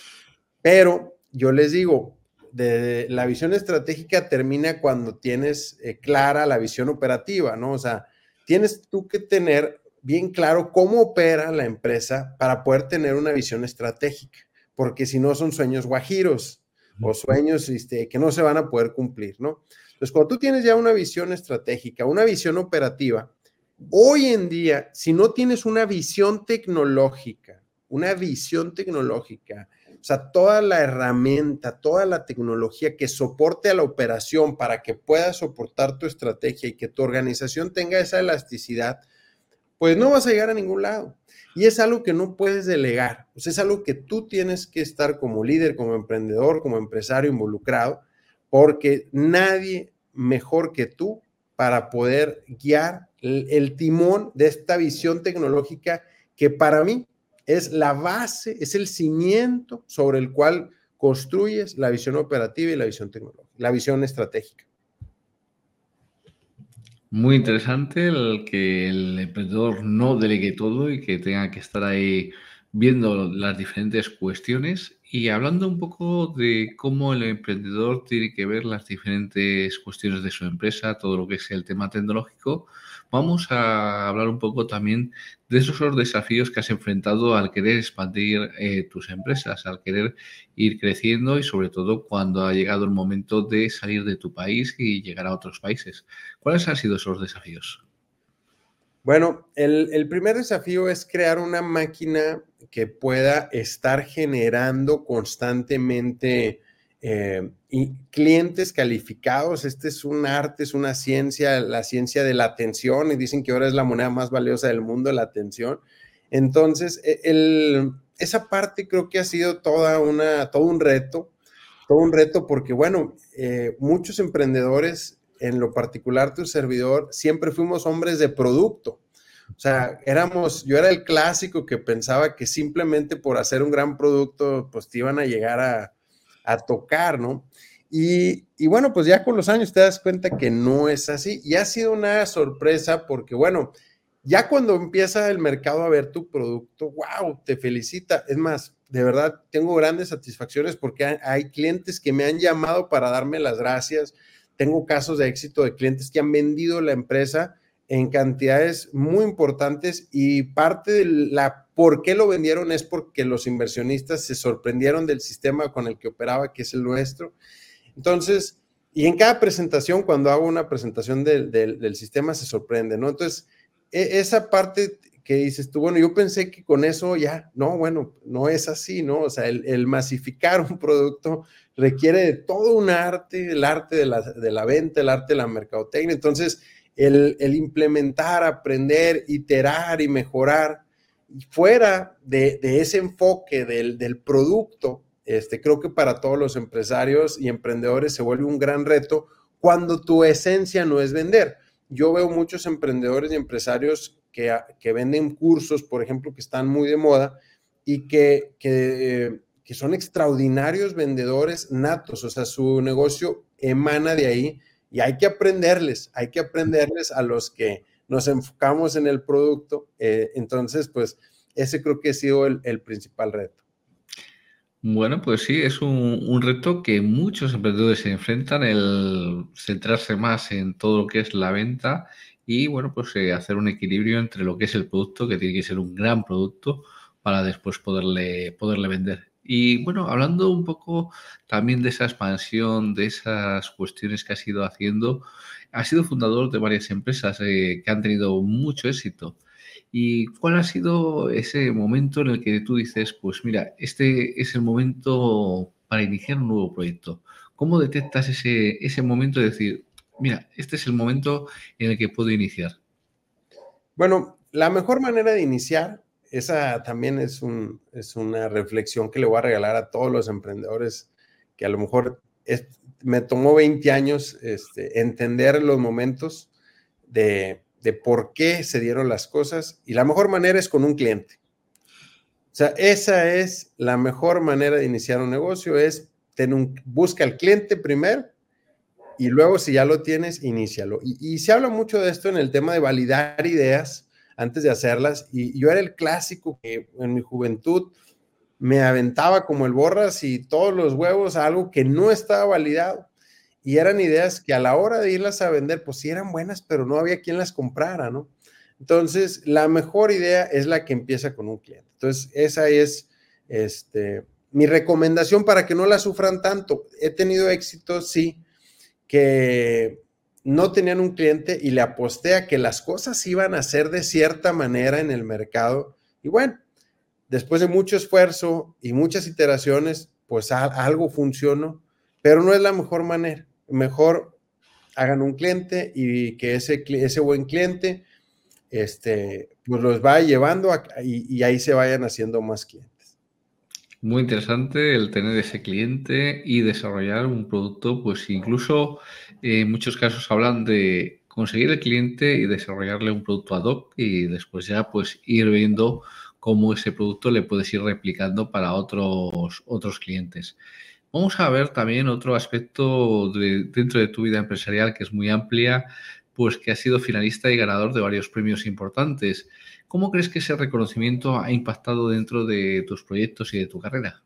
Pero yo les digo, de, la visión estratégica termina cuando tienes eh, clara la visión operativa, ¿no? O sea, tienes tú que tener bien claro cómo opera la empresa para poder tener una visión estratégica, porque si no son sueños guajiros o sueños este, que no se van a poder cumplir, ¿no? Entonces, cuando tú tienes ya una visión estratégica, una visión operativa, hoy en día, si no tienes una visión tecnológica, una visión tecnológica, o sea, toda la herramienta, toda la tecnología que soporte a la operación para que pueda soportar tu estrategia y que tu organización tenga esa elasticidad, pues no vas a llegar a ningún lado. Y es algo que no puedes delegar. O sea, es algo que tú tienes que estar como líder, como emprendedor, como empresario involucrado, porque nadie mejor que tú para poder guiar el, el timón de esta visión tecnológica que para mí es la base, es el cimiento sobre el cual construyes la visión operativa y la visión tecnológica, la visión estratégica. Muy interesante el que el emprendedor no delegue todo y que tenga que estar ahí viendo las diferentes cuestiones y hablando un poco de cómo el emprendedor tiene que ver las diferentes cuestiones de su empresa, todo lo que es el tema tecnológico. Vamos a hablar un poco también de esos desafíos que has enfrentado al querer expandir eh, tus empresas, al querer ir creciendo y sobre todo cuando ha llegado el momento de salir de tu país y llegar a otros países. ¿Cuáles han sido esos desafíos? Bueno, el, el primer desafío es crear una máquina que pueda estar generando constantemente eh, y clientes calificados. Este es un arte, es una ciencia, la ciencia de la atención, y dicen que ahora es la moneda más valiosa del mundo, la atención. Entonces, el, esa parte creo que ha sido toda una, todo un reto, todo un reto porque, bueno, eh, muchos emprendedores, en lo particular tu servidor, siempre fuimos hombres de producto. O sea, éramos, yo era el clásico que pensaba que simplemente por hacer un gran producto, pues te iban a llegar a, a tocar, ¿no? Y, y bueno, pues ya con los años te das cuenta que no es así. Y ha sido una sorpresa porque, bueno, ya cuando empieza el mercado a ver tu producto, wow, te felicita. Es más, de verdad, tengo grandes satisfacciones porque hay, hay clientes que me han llamado para darme las gracias. Tengo casos de éxito de clientes que han vendido la empresa en cantidades muy importantes y parte de la por qué lo vendieron es porque los inversionistas se sorprendieron del sistema con el que operaba, que es el nuestro. Entonces, y en cada presentación, cuando hago una presentación del, del, del sistema, se sorprende, ¿no? Entonces, esa parte que dices tú, bueno, yo pensé que con eso ya, no, bueno, no es así, ¿no? O sea, el, el masificar un producto requiere de todo un arte, el arte de la, de la venta, el arte de la mercadotecnia. Entonces, el, el implementar, aprender, iterar y mejorar, y fuera de, de ese enfoque del, del producto, este, creo que para todos los empresarios y emprendedores se vuelve un gran reto cuando tu esencia no es vender. Yo veo muchos emprendedores y empresarios que, que venden cursos, por ejemplo, que están muy de moda y que, que, que son extraordinarios vendedores natos, o sea, su negocio emana de ahí y hay que aprenderles, hay que aprenderles a los que nos enfocamos en el producto. Eh, entonces, pues, ese creo que ha sido el, el principal reto. Bueno, pues sí, es un, un reto que muchos emprendedores se enfrentan, el centrarse más en todo lo que es la venta y, bueno, pues eh, hacer un equilibrio entre lo que es el producto, que tiene que ser un gran producto para después poderle, poderle vender. Y bueno, hablando un poco también de esa expansión, de esas cuestiones que has ido haciendo, has sido fundador de varias empresas eh, que han tenido mucho éxito. ¿Y cuál ha sido ese momento en el que tú dices, pues mira, este es el momento para iniciar un nuevo proyecto? ¿Cómo detectas ese, ese momento de decir, mira, este es el momento en el que puedo iniciar? Bueno, la mejor manera de iniciar, esa también es, un, es una reflexión que le voy a regalar a todos los emprendedores que a lo mejor es, me tomó veinte años este, entender los momentos de, de por qué se dieron las cosas y la mejor manera es con un cliente. O sea, esa es la mejor manera de iniciar un negocio, es tener un, busca al cliente primero y luego si ya lo tienes, inícialo. Y, y se habla mucho de esto en el tema de validar ideas antes de hacerlas y yo era el clásico que en mi juventud me aventaba como el borras y todos los huevos a algo que no estaba validado y eran ideas que a la hora de irlas a vender, pues sí eran buenas, pero no había quien las comprara, ¿no? Entonces, la mejor idea es la que empieza con un cliente. Entonces, esa es este, mi recomendación para que no la sufran tanto. He tenido éxito, sí, que no tenían un cliente y le aposté a que las cosas iban a ser de cierta manera en el mercado. Y bueno, después de mucho esfuerzo y muchas iteraciones, pues a, algo funcionó, pero no es la mejor manera. Mejor hagan un cliente y que ese, ese buen cliente este, pues los va llevando a, y, y ahí se vayan haciendo más clientes. Muy interesante el tener ese cliente y desarrollar un producto, pues incluso eh, en muchos casos hablan de conseguir el cliente y desarrollarle un producto ad hoc y después ya pues ir viendo cómo ese producto le puedes ir replicando para otros, otros clientes. Vamos a ver también otro aspecto de, dentro de tu vida empresarial que es muy amplia, pues que has sido finalista y ganador de varios premios importantes. ¿Cómo crees que ese reconocimiento ha impactado dentro de tus proyectos y de tu carrera?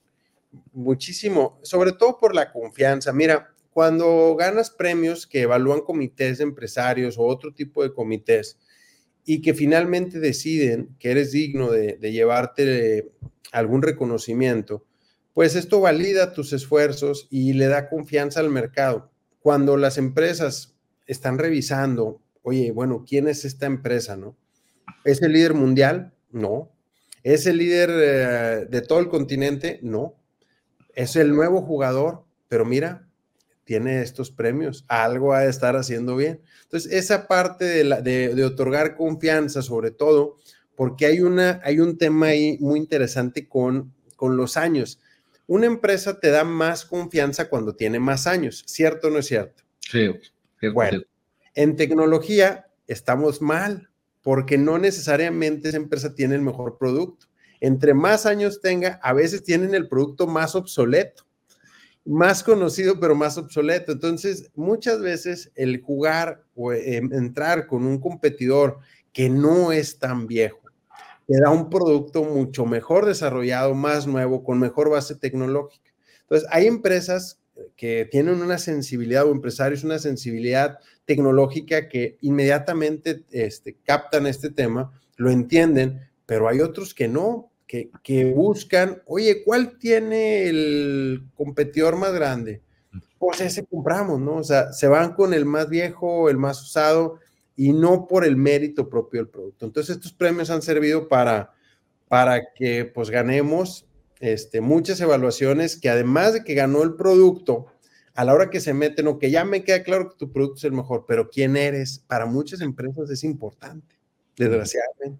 Muchísimo, sobre todo por la confianza. Mira, cuando ganas premios que evalúan comités de empresarios o otro tipo de comités y que finalmente deciden que eres digno de, de llevarte algún reconocimiento, pues esto valida tus esfuerzos y le da confianza al mercado. Cuando las empresas están revisando, oye, bueno, ¿quién es esta empresa, no? ¿Es el líder mundial? No. ¿Es el líder eh, de todo el continente? No. ¿Es el nuevo jugador? Pero mira, tiene estos premios, algo ha de estar haciendo bien. Entonces, esa parte de, la, de, de otorgar confianza, sobre todo, porque hay, una, hay un tema ahí muy interesante con, con los años. Una empresa te da más confianza cuando tiene más años, ¿cierto o no es cierto? Sí, cierto, Bueno, cierto. en tecnología estamos mal, porque no necesariamente esa empresa tiene el mejor producto. Entre más años tenga, a veces tienen el producto más obsoleto, más conocido, pero más obsoleto. Entonces, muchas veces el jugar o eh, entrar con un competidor que no es tan viejo, te da un producto mucho mejor desarrollado, más nuevo, con mejor base tecnológica. Entonces, hay empresas que tienen una sensibilidad, o empresarios, una sensibilidad tecnológica que inmediatamente este, captan este tema, lo entienden, pero hay otros que no, que, que buscan, oye, ¿cuál tiene el competidor más grande? Pues ese compramos, ¿no? O sea, se van con el más viejo, el más usado, y no por el mérito propio del producto. Entonces, estos premios han servido para, para que pues ganemos este, muchas evaluaciones que además de que ganó el producto, a la hora que se meten, o que ya me queda claro que tu producto es el mejor, pero quién eres, para muchas empresas es importante, desgraciadamente.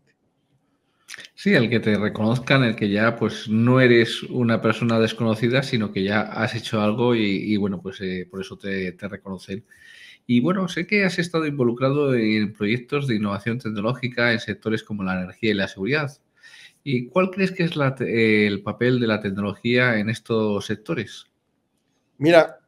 Sí, el que te reconozcan, el que ya pues no eres una persona desconocida, sino que ya has hecho algo y, y bueno, pues eh, por eso te, te reconocen. Y bueno, sé que has estado involucrado en proyectos de innovación tecnológica en sectores como la energía y la seguridad. ¿Y cuál crees que es la te- el papel de la tecnología en estos sectores? Mira,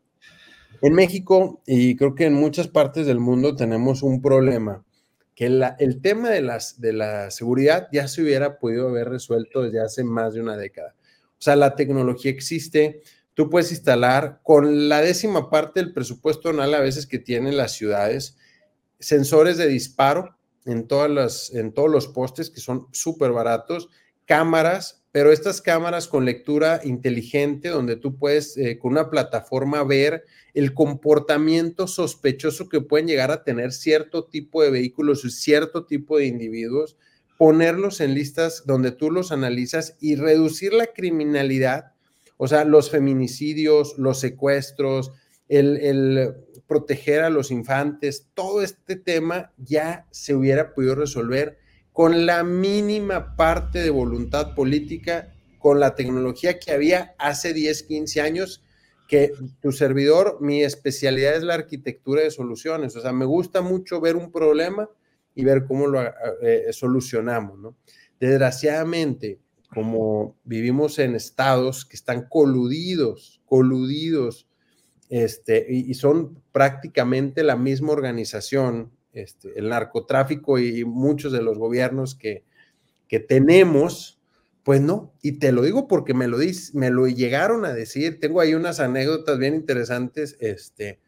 en México y creo que en muchas partes del mundo tenemos un problema, que la, el tema de, las, de la seguridad ya se hubiera podido haber resuelto desde hace más de una década. O sea, la tecnología existe, tú puedes instalar con la décima parte del presupuesto anual a veces que tienen las ciudades, sensores de disparo en, todas las, en todos los postes que son súper baratos, cámaras, pero estas cámaras con lectura inteligente donde tú puedes eh, con una plataforma ver el comportamiento sospechoso que pueden llegar a tener cierto tipo de vehículos y cierto tipo de individuos, ponerlos en listas donde tú los analizas y reducir la criminalidad, o sea, los feminicidios, los secuestros, el, el proteger a los infantes, todo este tema ya se hubiera podido resolver con la mínima parte de voluntad política, con la tecnología que había hace diez, quince años, que tu servidor, mi especialidad es la arquitectura de soluciones, o sea, me gusta mucho ver un problema y ver cómo lo eh, solucionamos, ¿no? Desgraciadamente, como vivimos en estados que están coludidos, coludidos, este, y, y son prácticamente la misma organización, este, el narcotráfico y muchos de los gobiernos que, que tenemos, pues no, y te lo digo porque me lo, me lo llegaron a decir, tengo ahí unas anécdotas bien interesantes, este,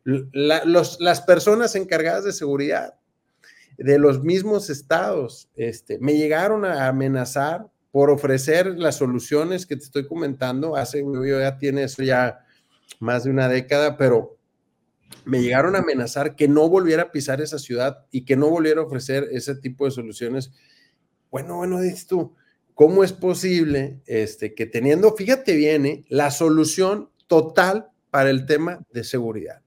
la, los, las personas encargadas de seguridad de los mismos estados, este, me llegaron a amenazar por ofrecer las soluciones que te estoy comentando, hace, yo ya tiene eso ya más de una década, pero me llegaron a amenazar que no volviera a pisar esa ciudad y que no volviera a ofrecer ese tipo de soluciones. Bueno, bueno, dices tú, ¿cómo es posible este, que teniendo, fíjate bien, eh, la solución total para el tema de seguridad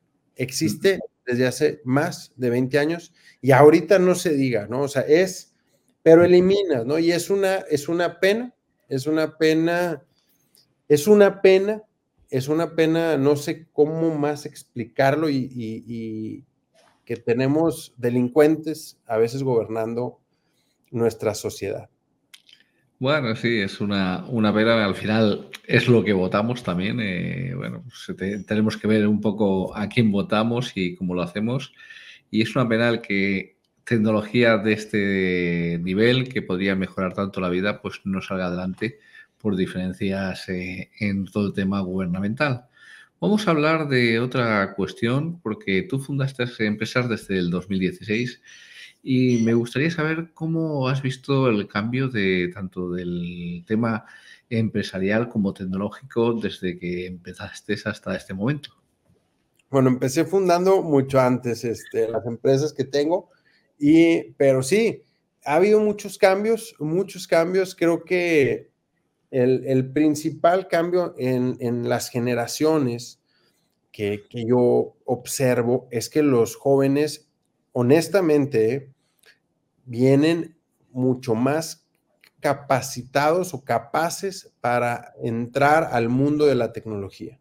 existe desde hace más de veinte años y ahorita no se diga, ¿no? O sea, es, pero eliminas, ¿no? Y es una, es una pena, es una pena, es una pena, es una pena, no sé cómo más explicarlo y, y, y que tenemos delincuentes a veces gobernando nuestra sociedad. Bueno, sí, es una, una pena. Al final es lo que votamos también. Eh, bueno, pues te, tenemos que ver un poco a quién votamos y cómo lo hacemos. Y es una pena el que tecnología de este nivel, que podría mejorar tanto la vida, pues no salga adelante por diferencias eh, en todo el tema gubernamental. Vamos a hablar de otra cuestión, porque tú fundaste Empresas desde el dos mil dieciséis y me gustaría saber cómo has visto el cambio de tanto del tema empresarial como tecnológico desde que empezaste hasta este momento. Bueno, empecé fundando mucho antes este, las empresas que tengo, y, pero sí, ha habido muchos cambios, muchos cambios. Creo que el, el principal cambio en, en las generaciones que, que yo observo es que los jóvenes, honestamente, vienen mucho más capacitados o capaces para entrar al mundo de la tecnología.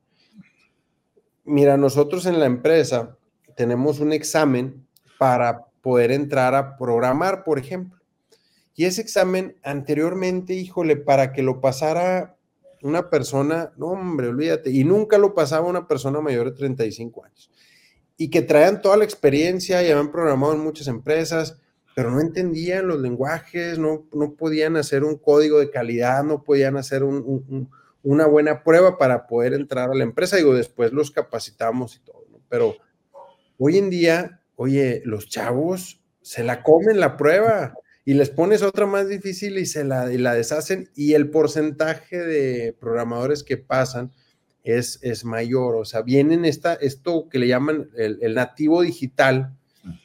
Mira, nosotros en la empresa tenemos un examen para poder entrar a programar, por ejemplo. Y ese examen anteriormente, híjole, para que lo pasara una persona, no hombre, olvídate, y nunca lo pasaba una persona mayor de treinta y cinco años. Y que traían toda la experiencia y habían programado en muchas empresas, pero no entendían los lenguajes, no, no podían hacer un código de calidad, no podían hacer un, un, un, una buena prueba para poder entrar a la empresa. Digo, después los capacitamos y todo, ¿no? Pero hoy en día, oye, los chavos se la comen la prueba y les pones otra más difícil y se la, y la deshacen, y el porcentaje de programadores que pasan es, es mayor. O sea, vienen esta, esto que le llaman el, el nativo digital,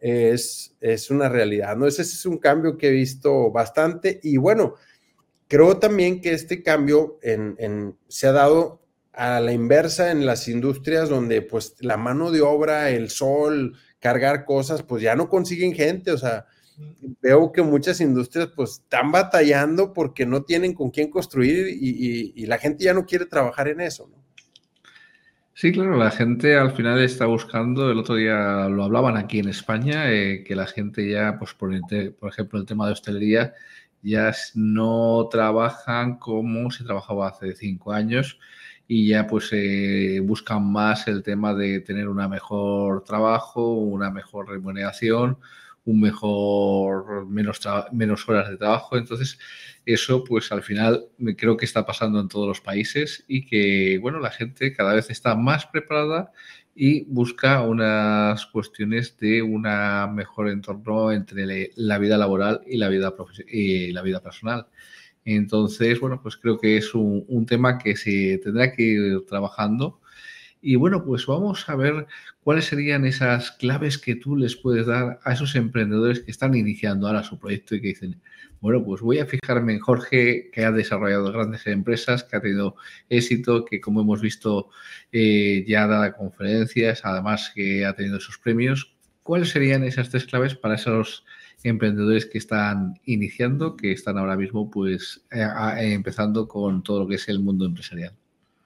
es, es una realidad, ¿no? Ese es un cambio que he visto bastante y bueno, creo también que este cambio en, en, se ha dado a la inversa en las industrias donde pues la mano de obra, el sol, cargar cosas, pues ya no consiguen gente, o sea, veo que muchas industrias pues están batallando porque no tienen con quién construir y, y, y la gente ya no quiere trabajar en eso, ¿no? Sí, claro, la gente al final está buscando, el otro día lo hablaban aquí en España, eh, que la gente ya, pues por, por ejemplo, el tema de hostelería, ya no trabajan como se trabajaba hace cinco años y ya pues eh, buscan más el tema de tener una mejor trabajo, una mejor remuneración, un mejor, menos, menos horas de trabajo. Entonces, eso pues al final creo que está pasando en todos los países y que, bueno, la gente cada vez está más preparada y busca unas cuestiones de una mejor entorno entre la vida laboral y la vida, y la vida personal. Entonces, bueno, pues creo que es un, un tema que se tendrá que ir trabajando. Y bueno, pues vamos a ver cuáles serían esas claves que tú les puedes dar a esos emprendedores que están iniciando ahora su proyecto y que dicen, bueno, pues voy a fijarme en Jorge, que ha desarrollado grandes empresas, que ha tenido éxito, que como hemos visto eh, ya ha dado conferencias, además que ha tenido esos premios. ¿Cuáles serían esas tres claves para esos emprendedores que están iniciando, que están ahora mismo pues eh, eh, empezando con todo lo que es el mundo empresarial?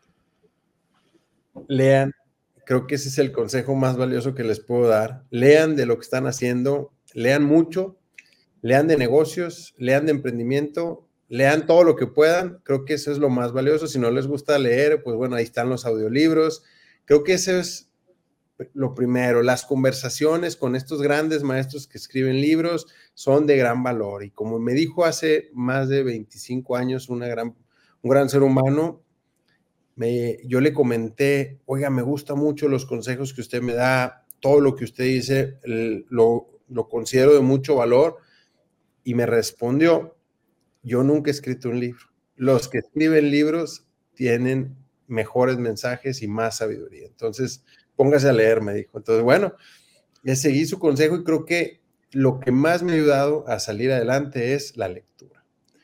Lean, creo que ese es el consejo más valioso que les puedo dar. Lean de lo que están haciendo, lean mucho, lean de negocios, lean de emprendimiento, lean todo lo que puedan. Creo que eso es lo más valioso. Si no les gusta leer, pues bueno, ahí están los audiolibros. Creo que eso es lo primero. Las conversaciones con estos grandes maestros que escriben libros son de gran valor. Y como me dijo hace más de veinticinco años una gran, un gran ser humano, Me, yo le comenté, oiga, me gustan mucho los consejos que usted me da, todo lo que usted dice el, lo, lo considero de mucho valor, y me respondió, yo nunca he escrito un libro. Los que escriben libros tienen mejores mensajes y más sabiduría. Entonces, póngase a leer, me dijo. Entonces, bueno, le seguí su consejo y creo que lo que más me ha ayudado a salir adelante es la lectura.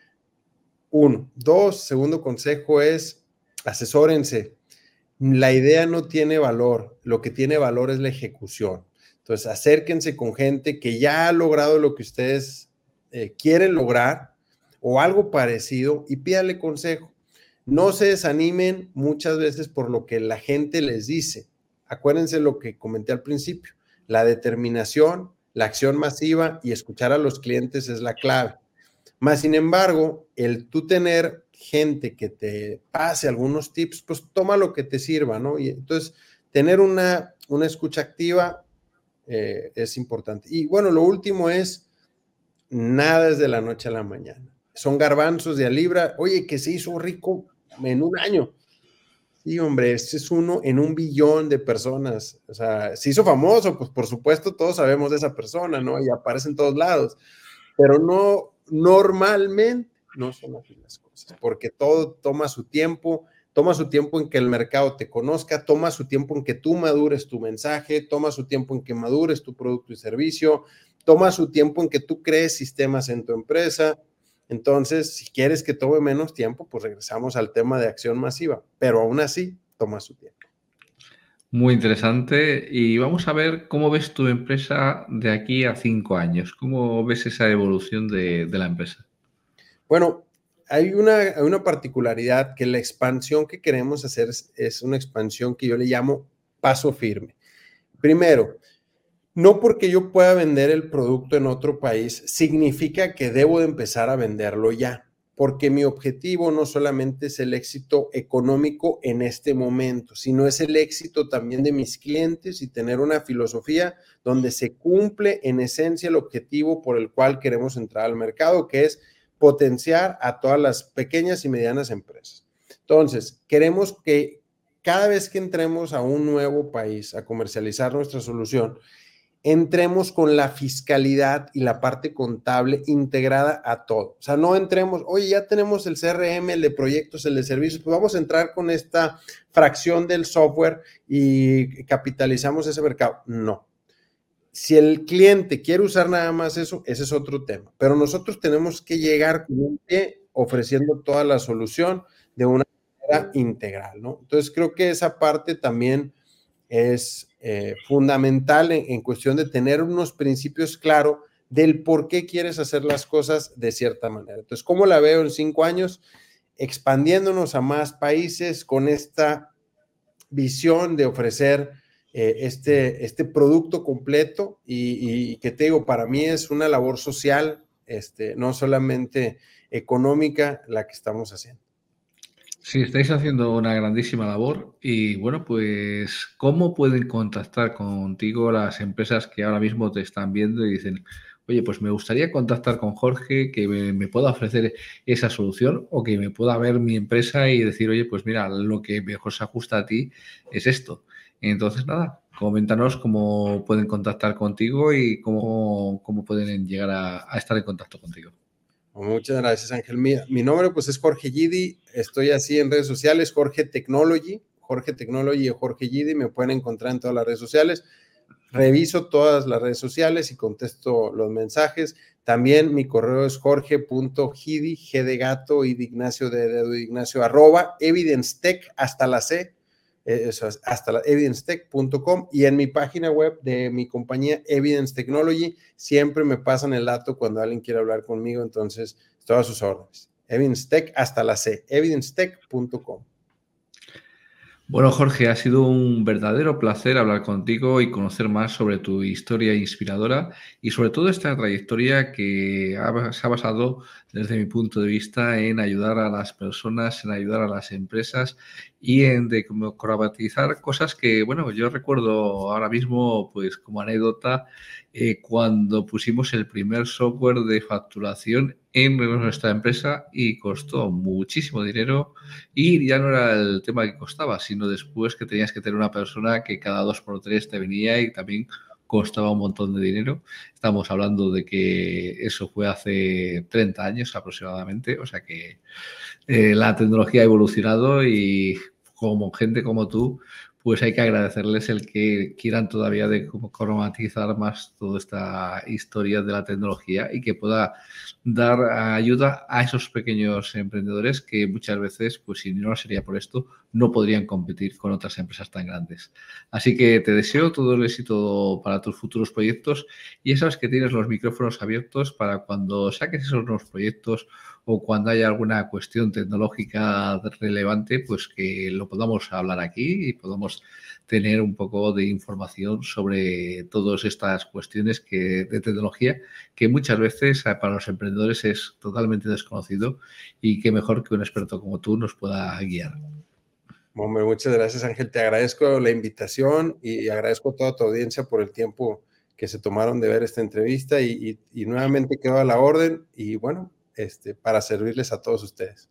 Uno. Dos, segundo consejo es asesórense. La idea no tiene valor, lo que tiene valor es la ejecución. Entonces, acérquense con gente que ya ha logrado lo que ustedes eh, quieren lograr o algo parecido y pídale consejo. No se desanimen muchas veces por lo que la gente les dice. Acuérdense lo que comenté al principio, la determinación, la acción masiva y escuchar a los clientes es la clave. Más sin embargo, el tú tener gente que te pase algunos tips, pues toma lo que te sirva, ¿no? Y entonces, tener una, una escucha activa eh, es importante. Y bueno, lo último es, nada es de la noche a la mañana. Son garbanzos de a libra. Oye, que se hizo rico en un año. Sí, hombre, este es uno en un billón de personas. O sea, se hizo famoso, pues por supuesto todos sabemos de esa persona, ¿no? Y aparece en todos lados. Pero no, normalmente no son así las cosas, porque todo toma su tiempo, toma su tiempo en que el mercado te conozca, toma su tiempo en que tú madures tu mensaje, toma su tiempo en que madures tu producto y servicio, toma su tiempo en que tú crees sistemas en tu empresa. Entonces, si quieres que tome menos tiempo, pues regresamos al tema de acción masiva, pero aún así toma su tiempo. Muy interesante. Y vamos a ver cómo ves tu empresa de aquí a cinco años. ¿Cómo ves esa evolución de, de la empresa? Bueno, hay una, hay una particularidad que la expansión que queremos hacer es, es una expansión que yo le llamo paso firme. Primero, no porque yo pueda vender el producto en otro país significa que debo de empezar a venderlo ya, porque mi objetivo no solamente es el éxito económico en este momento, sino es el éxito también de mis clientes y tener una filosofía donde se cumple en esencia el objetivo por el cual queremos entrar al mercado, que es potenciar a todas las pequeñas y medianas empresas. Entonces, queremos que cada vez que entremos a un nuevo país a comercializar nuestra solución, entremos con la fiscalidad y la parte contable integrada a todo. O sea, no entremos, oye, ya tenemos el C R M, el de proyectos, el de servicios, pues vamos a entrar con esta fracción del software y capitalizamos ese mercado. No. Si el cliente quiere usar nada más eso, ese es otro tema. Pero nosotros tenemos que llegar con un pie ofreciendo toda la solución de una manera integral, ¿no? Entonces, creo que esa parte también es eh, fundamental en, en cuestión de tener unos principios claros del por qué quieres hacer las cosas de cierta manera. Entonces, ¿cómo la veo en cinco años? Expandiéndonos a más países con esta visión de ofrecer eh, este, este producto completo y, y que te digo, para mí es una labor social, este, no solamente económica la que estamos haciendo. Sí, estáis haciendo una grandísima labor y bueno, pues ¿cómo pueden contactar contigo las empresas que ahora mismo te están viendo y dicen, oye, pues me gustaría contactar con Jorge, que me, me pueda ofrecer esa solución o que me pueda ver mi empresa y decir, oye, pues mira, lo que mejor se ajusta a ti es esto? Entonces, nada, coméntanos cómo pueden contactar contigo y cómo, cómo pueden llegar a, a estar en contacto contigo. Muchas gracias, Ángel. Mi, mi nombre pues es Jorge Gidi, estoy así en redes sociales, Jorge Technology, Jorge Technology o Jorge Gidi, me pueden encontrar en todas las redes sociales. Reviso todas las redes sociales y contesto los mensajes. También mi correo es jorge.gidi, G de gato y de Ignacio de dedo de Ignacio, arroba evidencetech hasta la C, eso es, hasta la evidencetech punto com, y en mi página web de mi compañía Evidence Technology siempre me pasan el dato cuando alguien quiere hablar conmigo, entonces todas sus órdenes. Evidencetech hasta la C, evidencetech punto com. Bueno, Jorge, ha sido un verdadero placer hablar contigo y conocer más sobre tu historia inspiradora y sobre todo esta trayectoria que ha, se ha basado, desde mi punto de vista, en ayudar a las personas, en ayudar a las empresas y en democratizar cosas que, bueno, yo recuerdo ahora mismo, pues como anécdota, eh, cuando pusimos el primer software de facturación en nuestra empresa y costó muchísimo dinero y ya no era el tema que costaba, sino después que tenías que tener una persona que cada dos por tres te venía y también costaba un montón de dinero. Estamos hablando de que eso fue hace treinta años aproximadamente, o sea que eh, la tecnología ha evolucionado y como gente como tú, pues hay que agradecerles el que quieran todavía de cromatizar más toda esta historia de la tecnología y que pueda dar ayuda a esos pequeños emprendedores que muchas veces, pues si no sería por esto, no podrían competir con otras empresas tan grandes. Así que te deseo todo el éxito para tus futuros proyectos y ya sabes que tienes los micrófonos abiertos para cuando saques esos nuevos proyectos o cuando haya alguna cuestión tecnológica relevante, pues que lo podamos hablar aquí y podamos tener un poco de información sobre todas estas cuestiones que, de tecnología que muchas veces para los emprendedores es totalmente desconocido y que mejor que un experto como tú nos pueda guiar. Hombre, muchas gracias, Ángel. Te agradezco la invitación y agradezco a toda tu audiencia por el tiempo que se tomaron de ver esta entrevista y, y, y nuevamente quedo a la orden y bueno, este, para servirles a todos ustedes.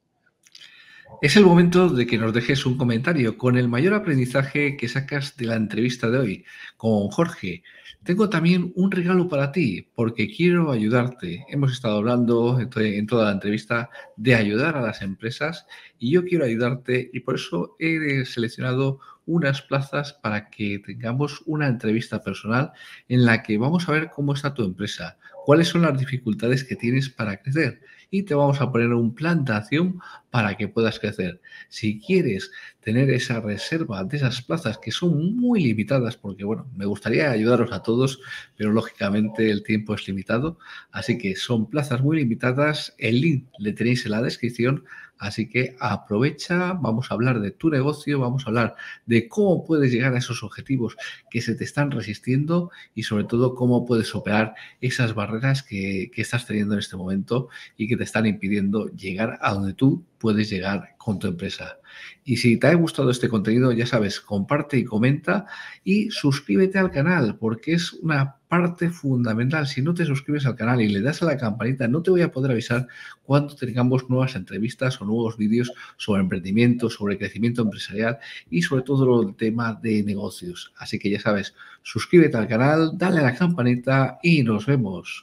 Es el momento de que nos dejes un comentario con el mayor aprendizaje que sacas de la entrevista de hoy con Jorge. Tengo también un regalo para ti porque quiero ayudarte. Hemos estado hablando en toda la entrevista de ayudar a las empresas y yo quiero ayudarte y por eso he seleccionado unas plazas para que tengamos una entrevista personal en la que vamos a ver cómo está tu empresa, cuáles son las dificultades que tienes para crecer y te vamos a poner un plan de acción para que puedas crecer. Si quieres tener esa reserva de esas plazas que son muy limitadas, porque bueno, me gustaría ayudaros a todos, pero lógicamente el tiempo es limitado, así que son plazas muy limitadas, el link le tenéis en la descripción, así que aprovecha, vamos a hablar de tu negocio, vamos a hablar de cómo puedes llegar a esos objetivos que se te están resistiendo y sobre todo cómo puedes operar esas barreras que, que estás teniendo en este momento y que te están impidiendo llegar a donde tú puedes llegar con tu empresa. Y si te ha gustado este contenido, ya sabes, comparte y comenta y suscríbete al canal porque es una parte fundamental. Si no te suscribes al canal y le das a la campanita, no te voy a poder avisar cuando tengamos nuevas entrevistas o nuevos vídeos sobre emprendimiento, sobre crecimiento empresarial y sobre todo el tema de negocios. Así que ya sabes, suscríbete al canal, dale a la campanita y nos vemos.